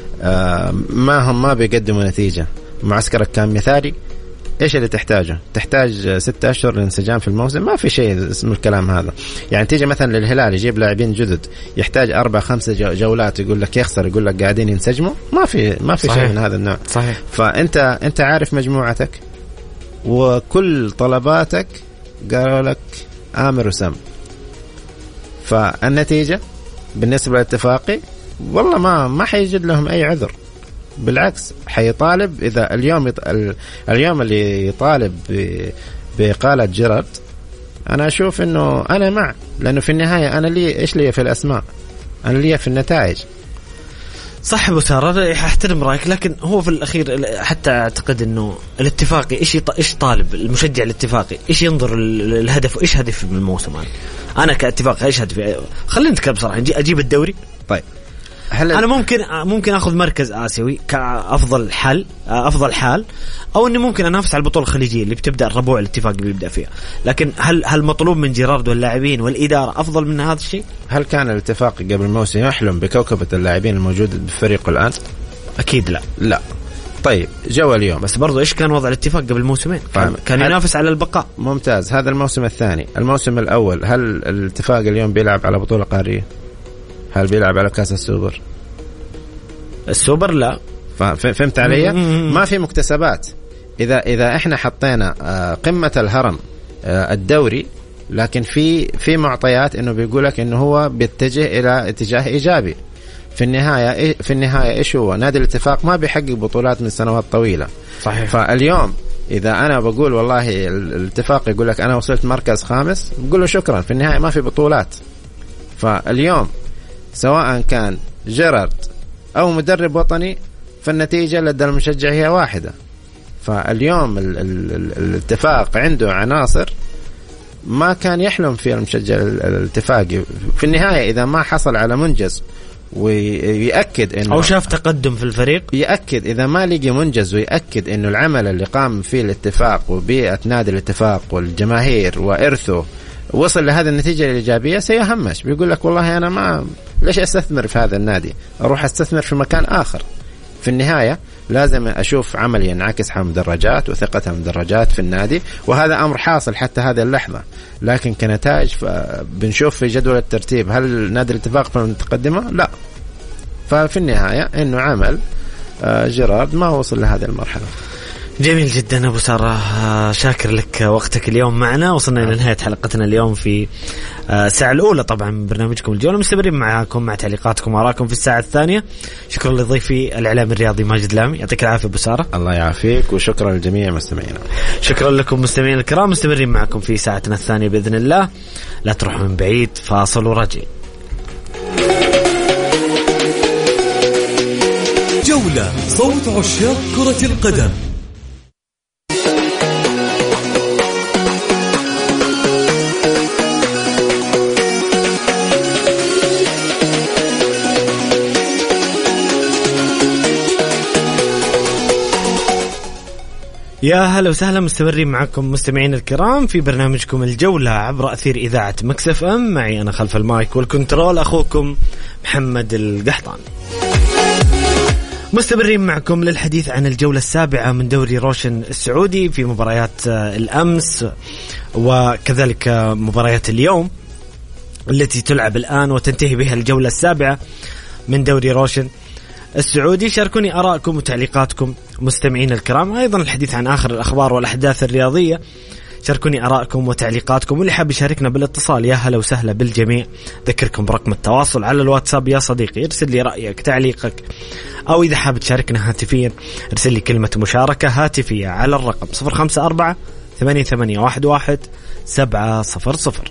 ما بيقدموا نتيجة. معسكرك كان مثالي. إيش اللي تحتاجه؟ تحتاج 6 أشهر للانسجام في الموسم. ما في شيء اسمه الكلام هذا. يعني تيجي مثلا للهلال يجيب لاعبين جدد، يحتاج 4-5 جولات، يقول لك يخسر، يقول لك قاعدين ينسجموا. ما في شيء من هذا النوع. صحيح. فأنت عارف مجموعتك وكل طلباتك، قالوا لك آمر وسم. فالنتيجة بالنسبة للاتفاقي والله ما حيجد لهم أي عذر. بالعكس حيطالب. إذا اليوم اللي يطالب بإقالة جيرارد أنا أشوف إنه أنا مع، لأنه في النهاية أنا لي إيش لي في الأسماء، أنا لي في النتائج. صح أبو سارة، أحترم رأيك، لكن هو في الأخير حتى أعتقد إنه الاتفاقي إيش طالب المشجع الاتفاقي، إيش ينظر الهدف وإيش هدف من الموسم. أنا كاتفاقي إيش هدفي؟ خلينا نتكلم بصراحة، أجيب الدوري. طيب أنا ممكن أخذ مركز آسيوي كأفضل حال، أو إني ممكن أنافس على البطولة الخليجية اللي بتبدأ الربوع الاتفاق بيبدأ فيها. لكن هل مطلوب من جيرارد واللاعبين والإدارة أفضل من هذا الشيء؟ هل كان الاتفاق قبل الموسم يحلم بكوكبة اللاعبين الموجودة بفريقه الآن؟ أكيد لا. طيب جوا اليوم، بس برضو إيش كان وضع الاتفاق قبل موسمين؟ كان ينافس على البقاء. ممتاز. هذا الموسم الثاني. الموسم الأول هل الاتفاق اليوم بيلعب على بطولة قارية؟ هل بيلعب على كأس السوبر؟ لا. فهمت علي؟ ما في مكتسبات. إذا إحنا حطينا قمة الهرم الدوري، لكن في معطيات إنه بيقولك إنه هو بيتجه إلى اتجاه إيجابي. في النهاية إيش هو؟ نادي الاتفاق ما بيحقق بطولات من سنوات طويلة. صحيح. فاليوم إذا أنا بقول والله الاتفاق يقول لك أنا وصلت مركز 5، بقول له شكرا، في النهاية ما في بطولات. فاليوم سواء كان جيرارد أو مدرب وطني، فالنتيجة لدى المشجع هي واحدة. فاليوم الاتفاق عنده عناصر ما كان يحلم فيها المشجع الاتفاقي. في النهاية إذا ما حصل على منجز ويأكد إنه أو شاف تقدم في الفريق، يأكد إذا ما لقي منجز ويأكد إنه العمل اللي قام فيه الاتفاق وبيئة نادي الاتفاق والجماهير وإرثه وصل لهذه النتيجة الإيجابية، سيهمش. بيقول لك والله أنا ما ليش أستثمر في هذا النادي، أروح أستثمر في مكان آخر. في النهاية لازم أشوف عمل ينعكس على مدرجات وثقتها مدرجات في النادي، وهذا أمر حاصل حتى هذه اللحظة. لكن كنتائج بنشوف في جدول الترتيب هل نادي الاتفاق في المتقدمة؟ لا. ففي النهاية إنه عمل جيرارد ما وصل لهذه المرحلة. جميل جدا أبو سارة، شاكر لك وقتك اليوم معنا. وصلنا إلى نهاية حلقتنا اليوم في الساعة الأولى طبعا من برنامجكم الجولة. مستمرين معاكم مع تعليقاتكم وآراءكم في الساعة الثانية. شكرا لضيفي الإعلام الرياضي ماجد لامي، يعطيك العافية أبو سارة. الله يعافيك، وشكرا للجميع مستمعينا. شكرا لكم مستمعين الكرام، مستمرين معكم في ساعتنا الثانية بإذن الله. لا تروحوا من بعيد، فاصل ورجع. جولة صوت عشاق كرة القدم. يا هلا وسهلا، مستمرين معكم مستمعين الكرام في برنامجكم الجولة عبر أثير إذاعة مكس اف ام. معي أنا خلف المايك والكنترول أخوكم محمد القحطان. مستمرين معكم للحديث عن الجولة السابعة من دوري روشن السعودي في مباريات الأمس وكذلك مباريات اليوم التي تلعب الآن وتنتهي بها الجولة السابعة من دوري روشن السعودي. شاركوني آراءكم وتعليقاتكم مستمعين الكرام، أيضا الحديث عن آخر الأخبار والأحداث الرياضية. شاركوني آراءكم وتعليقاتكم، واللي حاب يشاركنا بالاتصال يا هلا وسهلا بالجميع. ذكركم برقم التواصل على الواتساب يا صديقي، ارسل لي رأيك تعليقك، أو إذا حاب تشاركنا هاتفيا ارسل لي كلمة مشاركة هاتفية على الرقم 0548811700.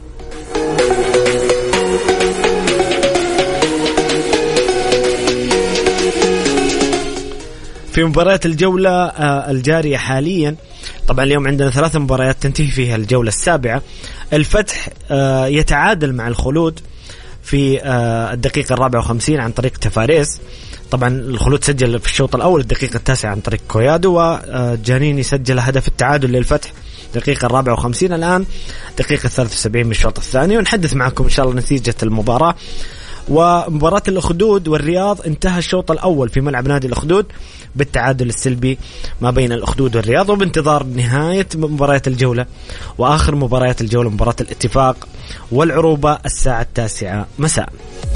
في مباريات الجولة الجارية حاليا، طبعا اليوم عندنا 3 مباريات تنتهي فيها الجولة السابعة. الفتح يتعادل مع الخلود في الدقيقة 54 عن طريق تفاريس. طبعا الخلود سجل في الشوط الأول الدقيقة 9 عن طريق كويادو، وجانيني سجل هدف التعادل للفتح دقيقة 54. الآن دقيقة 73 من الشوط الثاني، ونحدث معكم إن شاء الله نتيجة المباراة. ومباراة الأخدود والرياض انتهى الشوط الأول في ملعب نادي الأخدود بالتعادل السلبي ما بين الأخدود والرياض، وبانتظار نهاية مباريات الجولة. وآخر مباريات الجولة مباراة الاتفاق والعروبة الساعة 9 مساء.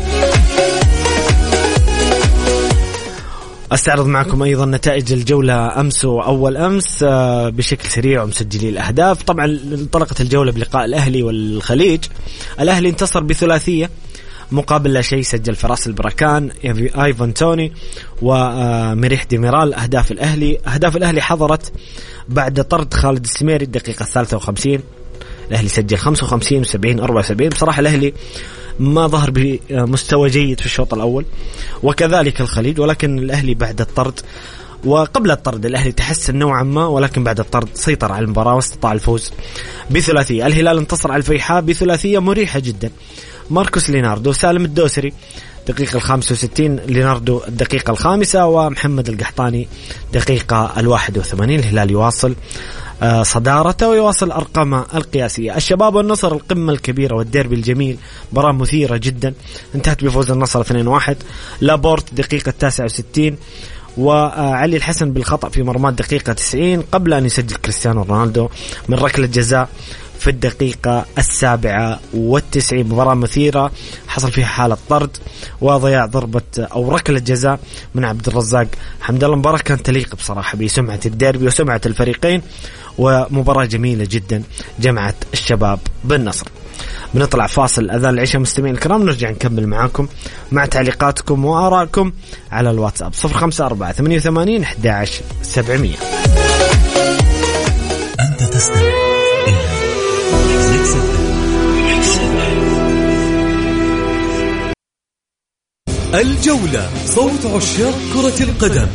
أستعرض معكم أيضا نتائج الجولة أمس وأول أمس بشكل سريع ومسجلي الأهداف. طبعا انطلقت الجولة بلقاء الأهلي والخليج. الأهلي انتصر بثلاثية مقابل لا شيء، سجل فراس البركان، ايفان توني ومريح ديميرال. أهداف الأهلي حضرت بعد طرد خالد السميري الدقيقة 53. الأهلي سجل 55 و70 74. بصراحة الأهلي ما ظهر بمستوى جيد في الشوط الأول وكذلك الخليج، ولكن الأهلي بعد الطرد وقبل الطرد الأهلي تحسن نوعا ما، ولكن بعد الطرد سيطر على المباراة واستطاع الفوز بثلاثية. الهلال انتصر على الفيحاء بثلاثية مريحة جدا. ماركوس ليناردو، سالم الدوسري دقيقة 65، ليناردو الدقيقة 5، ومحمد القحطاني دقيقة 81. الهلال يواصل صدارته ويواصل أرقامه القياسية. الشباب والنصر القمة الكبيرة والديربي الجميل، مباراة مثيرة جدا انتهت بفوز النصر 2-1. لابورت دقيقة 69 وعلي الحسن بالخطأ في مرمى دقيقة 90 قبل أن يسجل كريستيانو رونالدو من ركلة جزاء في الدقيقة 97. مباراة مثيرة حصل فيها حالة طرد وضياع ضربة أو ركلة جزاء من عبد الرزاق حمد الله. مباراة كانت تليق بصراحة بسمعة الديربي وسمعة الفريقين، ومباراة جميلة جدا جمعت الشباب بالنصر. بنطلع فاصل أذان العشاء مستمعين الكرام، نرجع نكمل معاكم مع تعليقاتكم وآرائكم على الواتساب 054 88 11 700. أنت تستمع الجولة، صوت عشاق كرة القدم.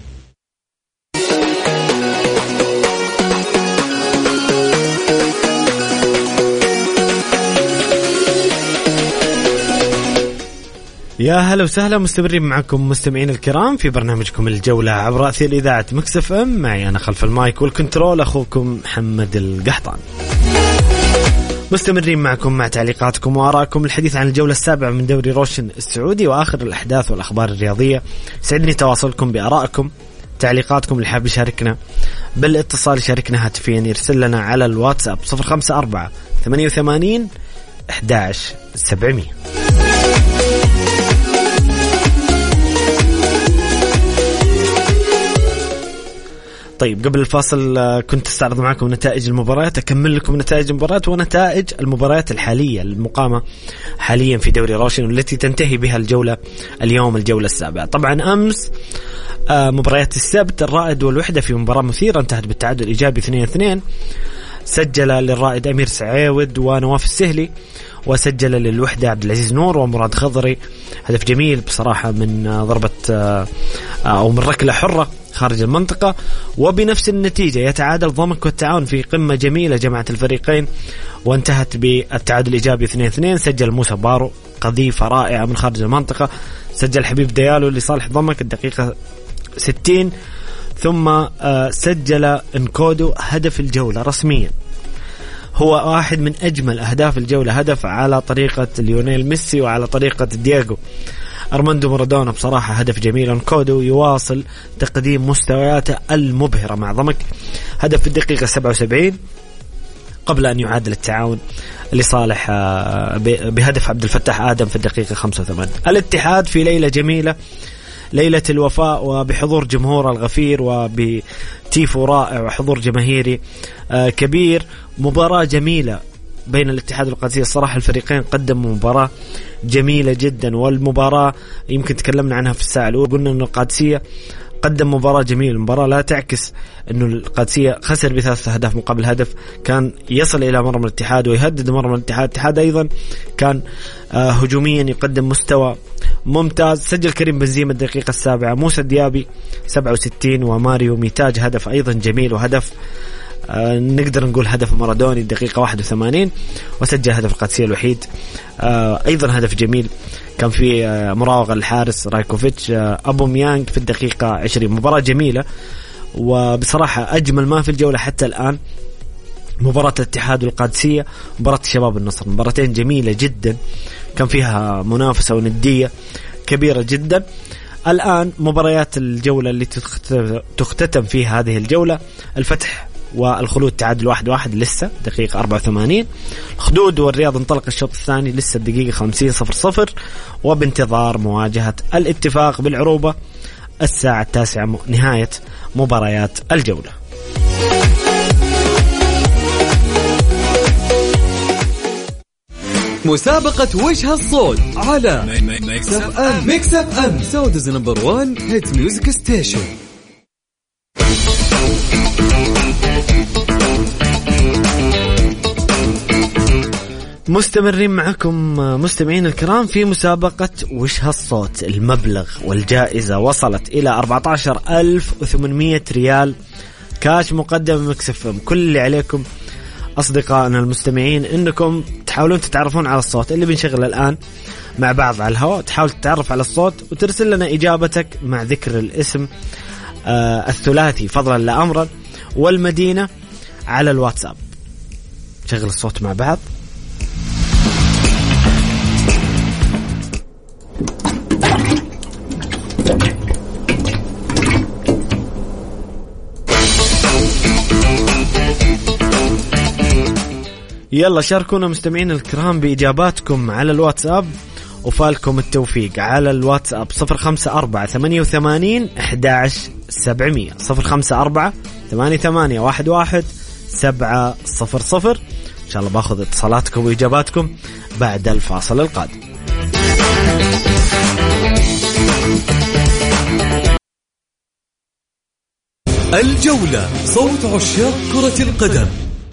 يا هلا وسهلا، مستمرين معكم مستمعين الكرام في برنامجكم الجولة عبر أثير إذاعة مكس اف ام. معي أنا خلف المايك والكنترول أخوكم محمد القحطان. مستمرين معكم مع تعليقاتكم وآراءكم الحديث عن الجولة السابعة من دوري روشن السعودي وآخر الأحداث والأخبار الرياضية. سعدني تواصلكم بآرائكم، تعليقاتكم اللي حاب يشاركنا بالاتصال يشاركنا هاتفيا، يرسل لنا على الواتساب 054 88 11 700. طيب قبل الفاصل كنت استعرض معكم نتائج المباريات، أكمل لكم نتائج المباريات ونتائج المباريات الحالية المقامة حاليا في دوري روشن والتي تنتهي بها الجولة اليوم الجولة السابعة. طبعا أمس مباريات السبت الرائد والوحدة في مباراة مثيرة انتهت بالتعادل الإيجابي 2-2. سجل للرائد أمير سعيود ونواف السهلي، وسجل للوحدة عبد العزيز نور ومراد خضري. هدف جميل بصراحة من ضربة أو من ركلة حرة خارج المنطقة. وبنفس النتيجة يتعادل ضمك والتعاون في قمة جميلة جمعت الفريقين وانتهت بالتعادل الإيجابي 2-2. سجل موسى بارو قذيفة رائعة من خارج المنطقة، سجل حبيب ديالو لصالح ضمك الدقيقة 60، ثم سجل انكودو هدف الجولة رسميا، هو واحد من أجمل أهداف الجولة، هدف على طريقة ليونيل ميسي وعلى طريقة دياغو أرماندو مارادونا. بصراحة هدف جميل. انكودو يواصل تقديم مستوياته المبهرة مع ضمك، هدف في الدقيقة 77 قبل أن يعادل التعاون لصالح بهدف عبد الفتاح آدم في الدقيقة 85. الاتحاد في ليلة جميلة، ليلة الوفاء، وبحضور جمهور الغفير وبتيفو رائع وحضور جماهيري كبير. مباراة جميلة بين الاتحاد والقادسية. الصراحة الفريقين قدموا مباراة جميلة جدا، والمباراة يمكن تكلمنا عنها في الساعة الأولى، قلنا أن القادسية قدم مباراة جميلة. المباراة لا تعكس أنه القادسية خسر ب3 أهداف مقابل هدف، كان يصل إلى مرمى الاتحاد ويهدد مرمى الاتحاد. الاتحاد أيضا كان هجوميا يقدم مستوى ممتاز. سجل كريم بنزيما الدقيقة 7، موسى ديابي 67، وماريو ميتاج هدف أيضا جميل، وهدف نقدر نقول هدف مارادوني الدقيقة 81، وسجل هدف القادسية الوحيد أيضا هدف جميل كان في مراوغة الحارس رايكوفيتش أبو ميانج في الدقيقة 20. مباراة جميلة، وبصراحة أجمل ما في الجولة حتى الآن مباراة الاتحاد والقادسية، مباراة الشباب النصر، مباراتين جميلة جدا كان فيها منافسة وندية كبيرة جدا. الآن مباريات الجولة اللي تختتم فيها هذه الجولة: الفتح والخلود تعادل 1-1 لسه دقيقة 84. الخدود والرياض انطلق الشوط الثاني لسه الدقيقة 50 0-0، وبانتظار مواجهة الاتفاق بالعروبة الساعة 9 نهاية مباريات الجولة. مسابقة وجه الصوت على ميكس اف ام سعوديز نمبر 1 هيت ميوزك ستيشن. مستمرين معكم مستمعين الكرام في مسابقة وش هالصوت. المبلغ والجائزة وصلت إلى 14,800 ريال كاش مقدم من ميكس اف ام. كل اللي عليكم أصدقائنا المستمعين إنكم تحاولون تتعرفون على الصوت اللي بنشغله الآن مع بعض على الهواء. تحاول تتعرف على الصوت وترسل لنا إجابتك مع ذكر الاسم الثلاثي فضلا لا أمرا والمدينة على الواتساب. شغل الصوت مع بعض. يلا شاركونا مستمعين الكرام بإجاباتكم على الواتساب وفالكم التوفيق على الواتساب 054-88-11-700 054-88-11-700. إن شاء الله باخذ اتصالاتكم وإجاباتكم بعد الفاصل القادم. الجولة صوت عشاق كرة القدم.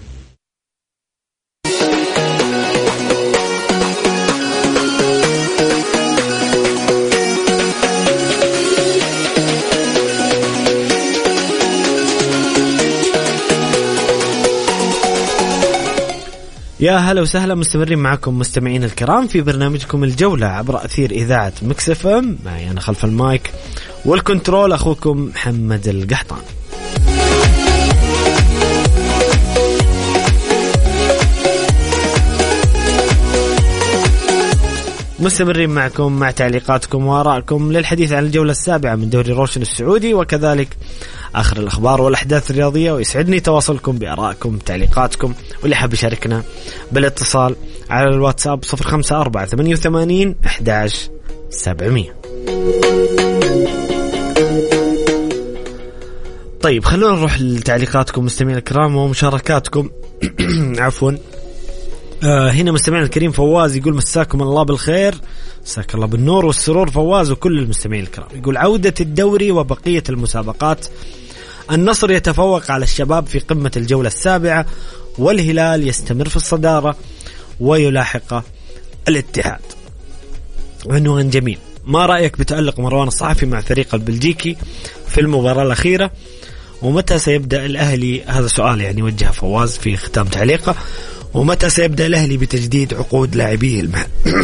يا هلا وسهلا، مستمرين معكم مستمعين الكرام في برنامجكم الجولة عبر أثير إذاعة ميكس اف ام. معي أنا خلف المايك والكنترول أخوكم محمد القحطان. مستمرين معكم مع تعليقاتكم وآرائكم للحديث عن الجولة السابعة من دوري روشن السعودي وكذلك آخر الأخبار والأحداث الرياضية. ويسعدني تواصلكم بآرائكم تعليقاتكم، واللي حاب يشاركنا بالاتصال على الواتساب 054-88-11-700. طيب خلونا نروح لتعليقاتكم مستمعين الكرام ومشاركاتكم. عفوا. هنا مستمعنا الكريم فواز يقول مساكم الله بالخير. مساك الله بالنور والسرور فواز وكل المستمعين الكرام. يقول عودة الدوري وبقية المسابقات. النصر يتفوق على الشباب في قمة الجولة السابعة، والهلال يستمر في الصدارة ويلاحق الاتحاد. عنوان جميل. ما رأيك بتألق مروان الصحفي مع فريق البلجيكي في المباراة الأخيرة؟ ومتى سيبدأ الأهلي؟ هذا سؤال يعني وجهه فواز في ختام تعليقه. ومتى سيبدأ الأهلي بتجديد عقود لاعبيه المحل؟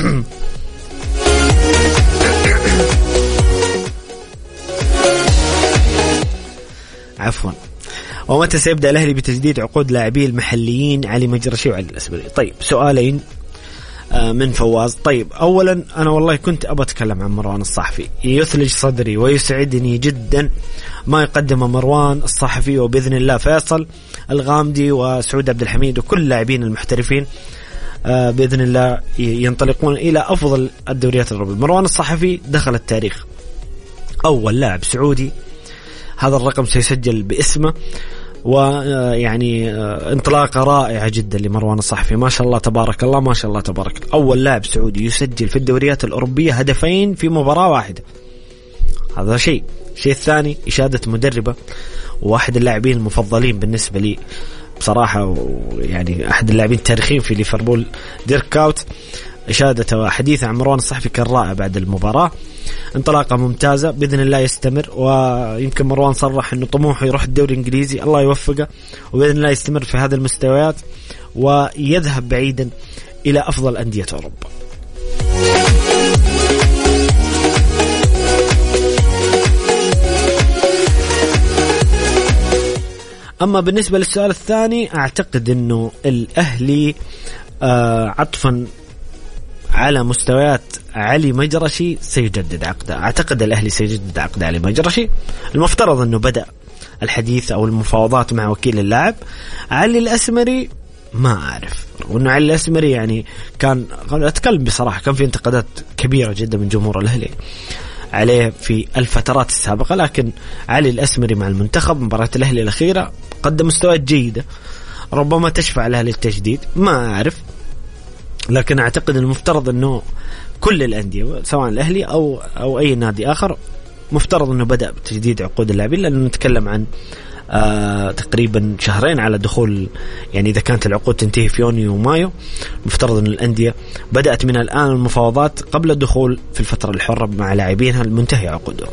عفوا. ومتى سيبدأ الأهلي بتجديد عقود لاعبيه المحليين علي مجرشي وعلي الأسبري؟ طيب سؤالين من فواز. طيب أولا أنا والله كنت أبى أتكلم عن مروان الصحفي. يثلج صدري ويسعدني جدا ما يقدم مروان الصحفي، وبإذن الله فيصل الغامدي وسعود عبد الحميد وكل لاعبين المحترفين بإذن الله ينطلقون إلى أفضل الدوريات الأوروبية. مروان الصحفي دخل التاريخ، أول لاعب سعودي هذا الرقم سيسجل باسمه، ويعني انطلاقة رائعة جدا لمروان الصحفي. ما شاء الله تبارك الله، ما شاء الله تبارك الله. أول لاعب سعودي يسجل في الدوريات الأوروبية هدفين في مباراة واحدة، هذا شيء. الشيء الثاني إشادة مدربة وواحد اللاعبين المفضلين بالنسبة لي بصراحة، يعني أحد اللاعبين التاريخيين في ليفربول ديرك كاوت. إشادته وحديثه عن مروان الصحفي كان رائع بعد المباراة. انطلاقة ممتازة بإذن الله يستمر، ويمكن مروان صرح أنه طموحه يروح الدوري الإنجليزي، الله يوفقه وبإذن الله يستمر في هذه المستويات ويذهب بعيدا إلى أفضل أندية أوروبا. أما بالنسبة للسؤال الثاني، أعتقد أنه الأهلي عطفا على مستويات علي مجرشي سيجدد عقده. أعتقد الأهلي سيجدد عقد علي مجرشي. المفترض أنه بدأ الحديث أو المفاوضات مع وكيل اللاعب. علي الأسمري ما أعرف، وأنه علي الأسمري يعني كان أتكلم بصراحة كان في انتقادات كبيرة جدا من جمهور الأهلي عليه في الفترات السابقة، لكن علي الأسمري مع المنتخب مباراة الأهلي الأخيرة قدم مستويات جيدة ربما تشفع لها للتجديد، ما أعرف. لكن أعتقد المفترض أنه كل الأندية سواء الأهلي أو أي نادي آخر مفترض أنه بدأ بتجديد عقود اللاعبين، لأنه نتكلم عن تقريبا شهرين على دخول، يعني إذا كانت العقود تنتهي في يونيو ومايو، مفترض أن الأندية بدأت من الآن المفاوضات قبل الدخول في الفترة الحرة مع لاعبينها المنتهي عقودهم.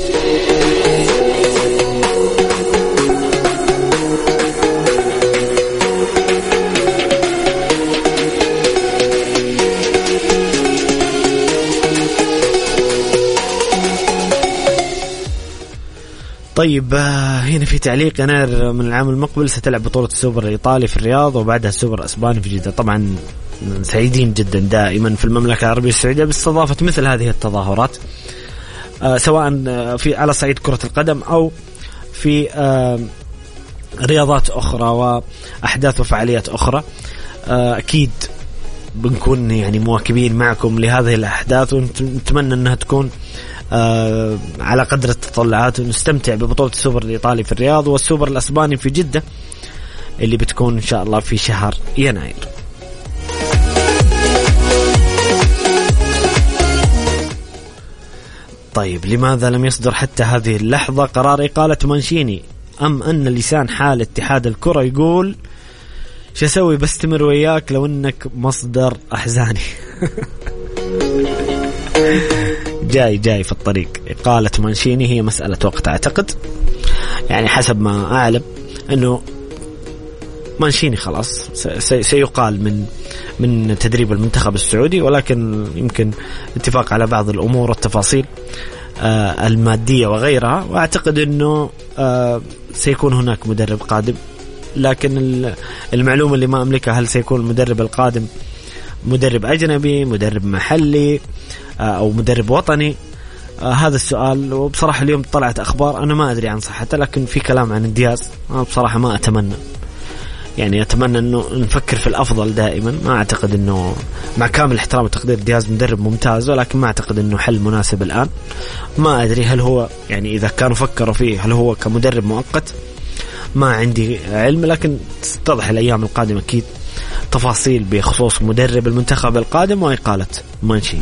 طيب هنا في تعليق: يناير من العام المقبل ستلعب بطولة السوبر الإيطالي في الرياض وبعدها السوبر الأسباني في جدة. طبعا سعيدين جدا دائما في المملكة العربية السعودية باستضافة مثل هذه التظاهرات، سواء في على صعيد كرة القدم أو في رياضات أخرى وأحداث وفعاليات أخرى. أكيد بنكون يعني مواكبين معكم لهذه الأحداث، ونتمنى أنها تكون على قدر التطلعات، ونستمتع ببطولة السوبر الإيطالي في الرياض والسوبر الأسباني في جدة اللي بتكون إن شاء الله في شهر يناير. طيب لماذا لم يصدر حتى هذه اللحظة قرار إقالة مانشيني، أم أن لسان حال اتحاد الكرة يقول شو أسوي بستمر وياك لو أنك مصدر أحزاني؟ جاي في الطريق. إقالة مانشيني هي مسألة وقت أعتقد، يعني حسب ما أعلم أنه مانشيني خلاص سيقال من تدريب المنتخب السعودي، ولكن يمكن اتفاق على بعض الأمور والتفاصيل المادية وغيرها، وأعتقد أنه سيكون هناك مدرب قادم. لكن المعلومة اللي ما أملكها هل سيكون المدرب القادم مدرب أجنبي، مدرب محلي، أو مدرب وطني؟ هذا السؤال. وبصراحة اليوم طلعت أخبار أنا ما أدري عن صحتها، لكن في كلام عن دياز. أنا بصراحة ما أتمنى، يعني أتمنى أنه نفكر في الأفضل دائما. ما أعتقد أنه، مع كامل احترام وتقدير، دياز مدرب ممتاز، ولكن ما أعتقد أنه حل مناسب الآن. ما أدري هل هو، يعني إذا كانوا فكروا فيه، هل هو كمدرب مؤقت؟ ما عندي علم، لكن تتضح الأيام القادمة أكيد تفاصيل بخصوص مدرب المنتخب القادم وإقالة مانشيني.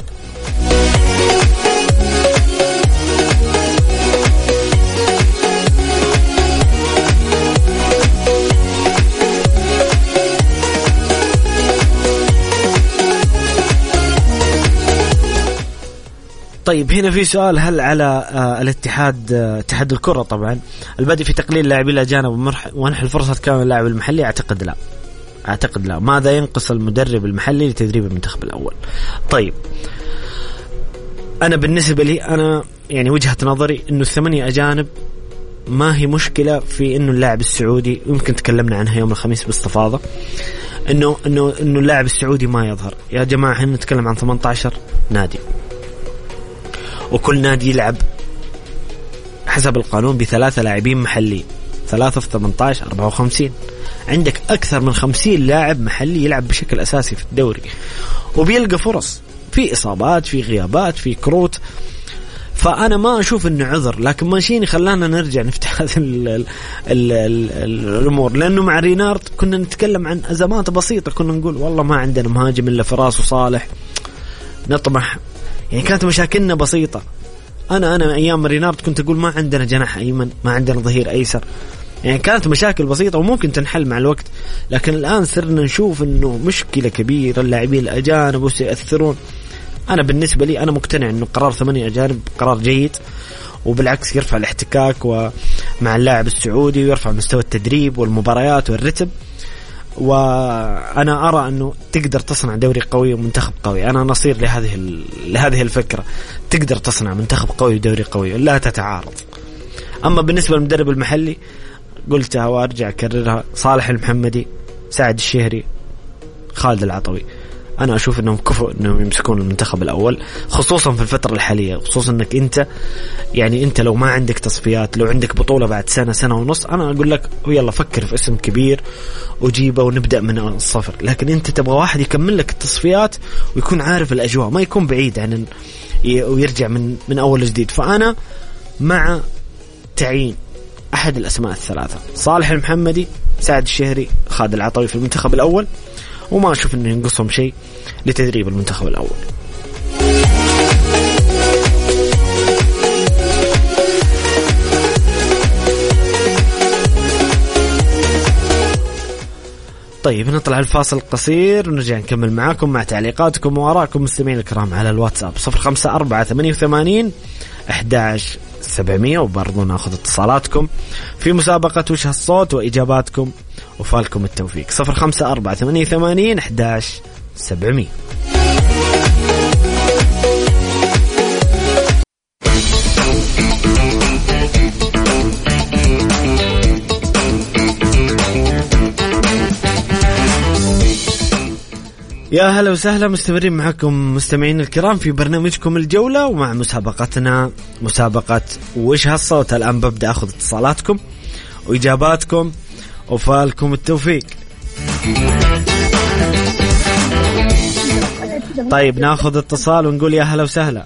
طيب هنا في سؤال: هل على اتحاد الكرة طبعا البدء في تقليل لاعبي الأجانب ومنح الفرصة كامل اللاعب المحلي؟ أعتقد لا. ماذا ينقص المدرب المحلي لتدريب المنتخب الأول؟ طيب أنا بالنسبة لي، أنا يعني وجهة نظري إنه 8 أجانب ما هي مشكلة في إنه اللاعب السعودي، يمكن تكلمنا عنها يوم الخميس باستفاضة، إنه اللاعب السعودي ما يظهر. يا جماعة احنا نتكلم عن 18 نادي، وكل نادي يلعب حسب القانون ب3 لاعبين محليين، 3 في 18 54. عندك أكثر من 50 لاعب محلي يلعب بشكل أساسي في الدوري، وبيلقى فرص، في إصابات، في غيابات، في كروت. فأنا ما أشوف إنه عذر. لكن مانشيني خلانا نرجع نفتح هذه الأمور، لأنه مع رينارد كنا نتكلم عن أزمات بسيطة، كنا نقول والله ما عندنا مهاجم إلا فراس وصالح، نطمح، يعني كانت مشاكلنا بسيطة. أنا أيام رينارد كنت أقول ما عندنا جناح أيمن، ما عندنا ظهير أيسر، يعني كانت مشاكل بسيطة وممكن تنحل مع الوقت. لكن الآن صرنا نشوف إنه مشكلة كبيرة، اللاعبين الأجانب وسيأثرون. أنا بالنسبة لي أنا مقتنع إنه قرار 8 أجانب قرار جيد، وبالعكس يرفع الاحتكاك مع اللاعب السعودي، ويرفع مستوى التدريب والمباريات والرتب. وأنا أرى أنه تقدر تصنع دوري قوي ومنتخب قوي. أنا نصير لهذه الفكرة، تقدر تصنع منتخب قوي ودوري قوي، لا تتعارض. أما بالنسبة للمدرب المحلي قلتها وأرجع أكررها: صالح المحمدي، سعد الشهري، خالد العطوي. أنا أشوف أنهم كفؤ أنهم يمسكون المنتخب الأول، خصوصا في الفترة الحالية، خصوصا أنك أنت لو ما عندك تصفيات، لو عندك بطولة بعد سنة ونص، أنا أقول لك يلا فكر في اسم كبير وجيبه ونبدأ من الصفر. لكن أنت تبغى واحد يكمل لك التصفيات ويكون عارف الأجواء، ما يكون بعيد عن ويرجع من أول جديد. فأنا مع تعيين أحد الأسماء الثلاثة: صالح المحمدي، سعد الشهري، خالد العطوي في المنتخب الأول، وما أشوف أنه ينقصهم شيء لتدريب المنتخب الأول. طيب نطلع الفاصل القصير ونرجع نكمل معاكم مع تعليقاتكم وآرائكم مستمعين الكرام على الواتساب 0548811700 وبرضو ناخذ اتصالاتكم في مسابقة وش هالصوت وإجاباتكم وفالكم التوفيق 0548811700. يا هلا وسهلا، مستمرين معكم مستمعين الكرام في برنامجكم الجولة ومع مسابقتنا مسابقة وش هالصوت. الآن ببدأ أخذ اتصالاتكم وإجاباتكم وفالكم التوفيق. طيب ناخذ اتصال ونقول يا هلا وسهلا.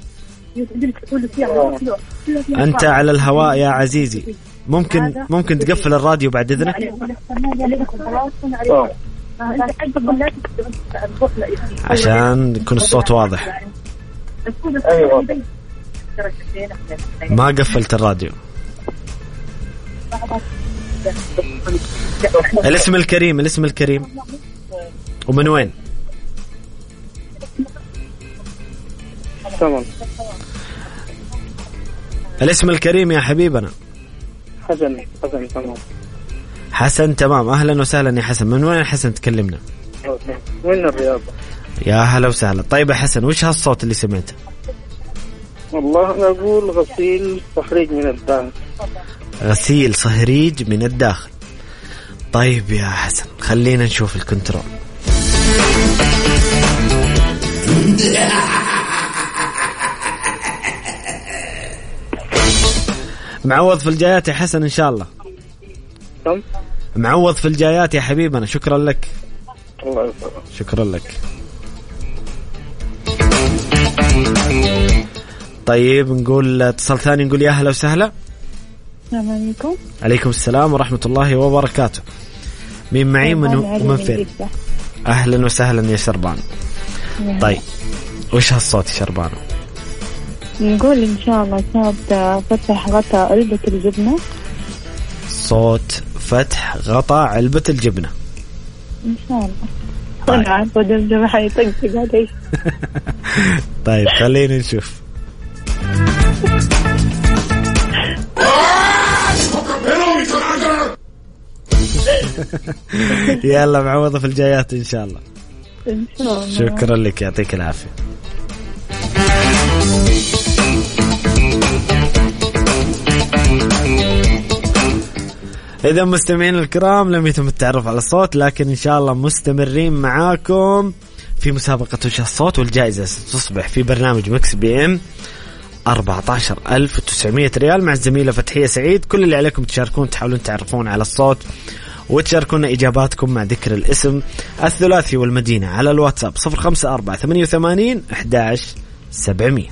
أنت على الهواء يا عزيزي، ممكن تقفل الراديو بعد إذنك عشان يكون الصوت واضح. ما قفلت الراديو. الاسم الكريم ومن وين؟ تمام. الاسم الكريم يا حبيبنا. حسن تمام. حسن تمام، أهلا وسهلا يا حسن. من وين حسن تكلمنا؟ من الرياض. يا هلا وسهلا. طيب يا حسن وش هالصوت اللي سمعته؟ والله أنا أقول غسيل صهريج من الداخل. غسيل صهريج من الداخل. طيب يا حسن خلينا نشوف الكنترول. معوض في الجايات يا حسن إن شاء الله. معوض في الجايات يا حبيبنا. شكرا لك. الله يسلمك. شكرا لك. طيب نقول اتصال ثاني، نقول يا هلا وسهلا. السلام عليكم. عليكم السلام ورحمة الله وبركاته. مين معي ومن فين؟ أهلا وسهلا يا شربان. طيب وش هالصوت يا شربان؟ نقول إن شاء الله صوت فتح غطاء علبة الجبنة. صوت فتح غطاء علبة الجبنة إن شاء الله. أنا عارفة دمدم حيطقطق علي. طيب خلينا نشوف. يلا معوضة في الجايات إن شاء الله. إن شاء الله. شكرا لك، يعطيك العافية. إذا مستمعين الكرام لم يتم التعرف على الصوت، لكن إن شاء الله مستمرين معاكم في مسابقة وش الصوت، والجائزة ستصبح في برنامج مكس بي ام 14,900 ريال مع الزميلة فتحية سعيد. كل اللي عليكم تشاركون، تحاولون تعرفون على الصوت وتشاركون إجاباتكم مع ذكر الاسم الثلاثي والمدينة على الواتساب 0548811700.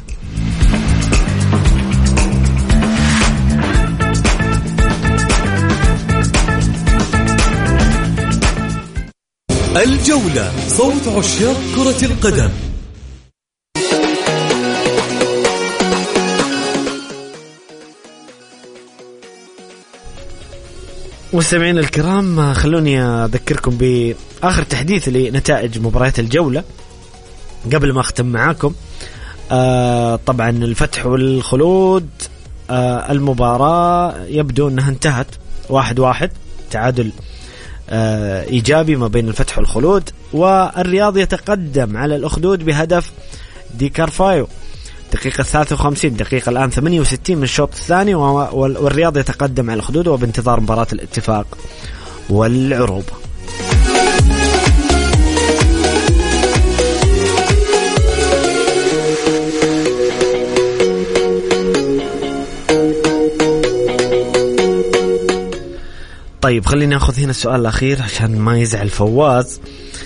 الجولة، صوت عشاق كرة القدم. مستمعين الكرام، خلوني أذكركم بآخر تحديث لنتائج مباريات الجولة قبل ما أختم معاكم. طبعا الفتح والخلود المباراة يبدو أنها انتهت 1-1 تعادل إيجابي ما بين الفتح والخلود، والرياض يتقدم على الأخدود بهدف دي كارفايو دقيقة 53. دقيقة الآن 68 من الشوط الثاني، والرياض يتقدم على الأخدود وبانتظار مباراة الاتفاق والعروبة. طيب خلينا ناخذ هنا السؤال الأخير عشان ما يزعل فواز.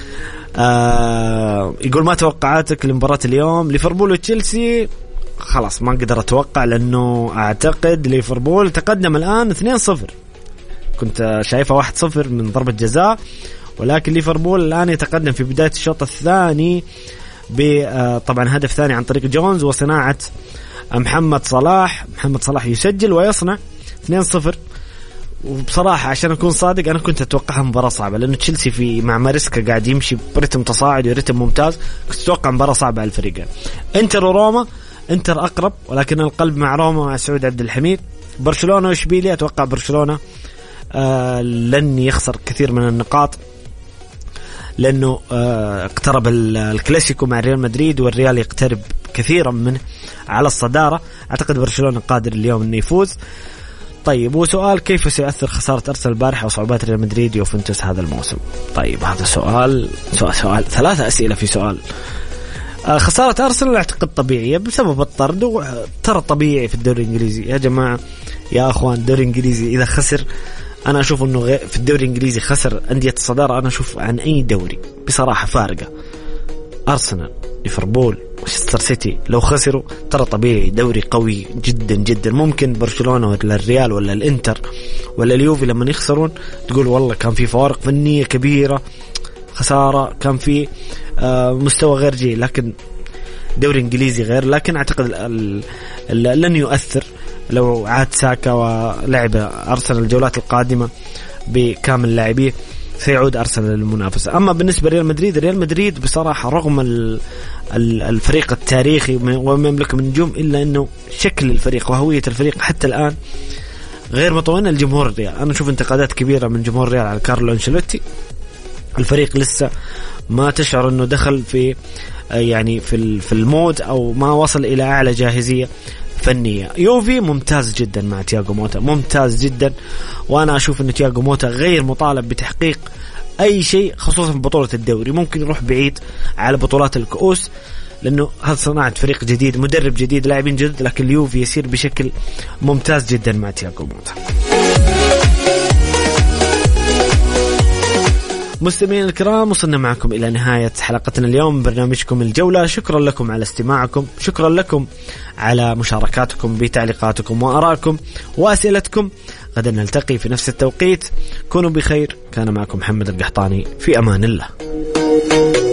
يقول ما توقعاتك لمباراة اليوم ليفربول وتشيلسي؟ خلاص ما أقدر أتوقع، لأنه أعتقد ليفربول تقدم الآن 2-0. كنت شايفة 1-0 من ضربة جزاء، ولكن ليفربول الآن يتقدم في بداية الشوط الثاني طبعا هدف ثاني عن طريق جونز وصناعة محمد صلاح يسجل ويصنع 2-0. وبصراحة عشان أكون صادق أنا كنت أتوقعها مباراة صعبة، لأنه تشيلسي في مع ماريسكا قاعد يمشي برتم تصاعد ورتم ممتاز، كنت أتوقع مباراة صعبة على الفريقين. إنتر وروما، إنتر أقرب ولكن القلب مع روما مع سعود عبد الحميد. برشلونة وإشبيلية، أتوقع برشلونة لن يخسر كثير من النقاط، لأنه اقترب الكلاسيكو مع ريال مدريد والريال يقترب كثيرا منه على الصدارة. أعتقد برشلونة قادر اليوم أنه يفوز. طيب وسؤال، كيف سيؤثر خسارة أرسنال البارحة وصعوبات ريال مدريد ويوفنتوس هذا الموسم؟ طيب هذا سؤال 3 أسئلة في سؤال. خسارة أرسنال أعتقد طبيعية بسبب الطرد، وترى طبيعي في الدوري الإنجليزي يا جماعة يا أخوان. الدوري الإنجليزي إذا خسر، أنا أشوف أنه في الدوري الإنجليزي خسر أندية الصدارة، أنا أشوف عن أي دوري بصراحة فارقة. أرسنال، ليفربول، مانشستر سيتي لو خسروا ترى طبيعي، دوري قوي جدا جدا. ممكن برشلونة ولا الريال ولا الإنتر ولا اليوفي لما يخسرون تقول والله كان في فوارق فنية كبيرة، خسارة، كان في مستوى غير جيد، لكن دوري إنجليزي غير. لكن أعتقد لن يؤثر لو عاد ساكا ولعب أرسنال الجولات القادمة بكامل لاعبيه سيعود أرسنال للمنافسة. أما بالنسبة لريال مدريد، ريال مدريد بصراحة رغم الفريق التاريخي وما يملك من نجوم، إلا أنه شكل الفريق وهوية الفريق حتى الآن غير مطمئن. الجمهور الريال، أنا أشوف انتقادات كبيرة من جمهور الريال على كارلو أنشيلوتي. الفريق لسه ما تشعر أنه دخل في يعني في المود أو ما وصل إلى أعلى جاهزية فنية. يوفي ممتاز جدا مع تياغو موتا، ممتاز جدا، وأنا أشوف أن تياغو موتا غير مطالب بتحقيق أي شيء خصوصا في بطولة الدوري، ممكن يروح بعيد على بطولات الكؤوس، لأنه هذا صناعة فريق جديد، مدرب جديد، لاعبين جدد، لكن اليوفي يسير بشكل ممتاز جدا مع تياغو موتا. مستمعين الكرام، وصلنا معكم إلى نهاية حلقتنا اليوم من برنامجكم الجولة. شكرا لكم على استماعكم، شكرا لكم على مشاركاتكم بتعليقاتكم وآرائكم وأسئلتكم. غدا نلتقي في نفس التوقيت، كونوا بخير. كان معكم محمد القحطاني، في أمان الله.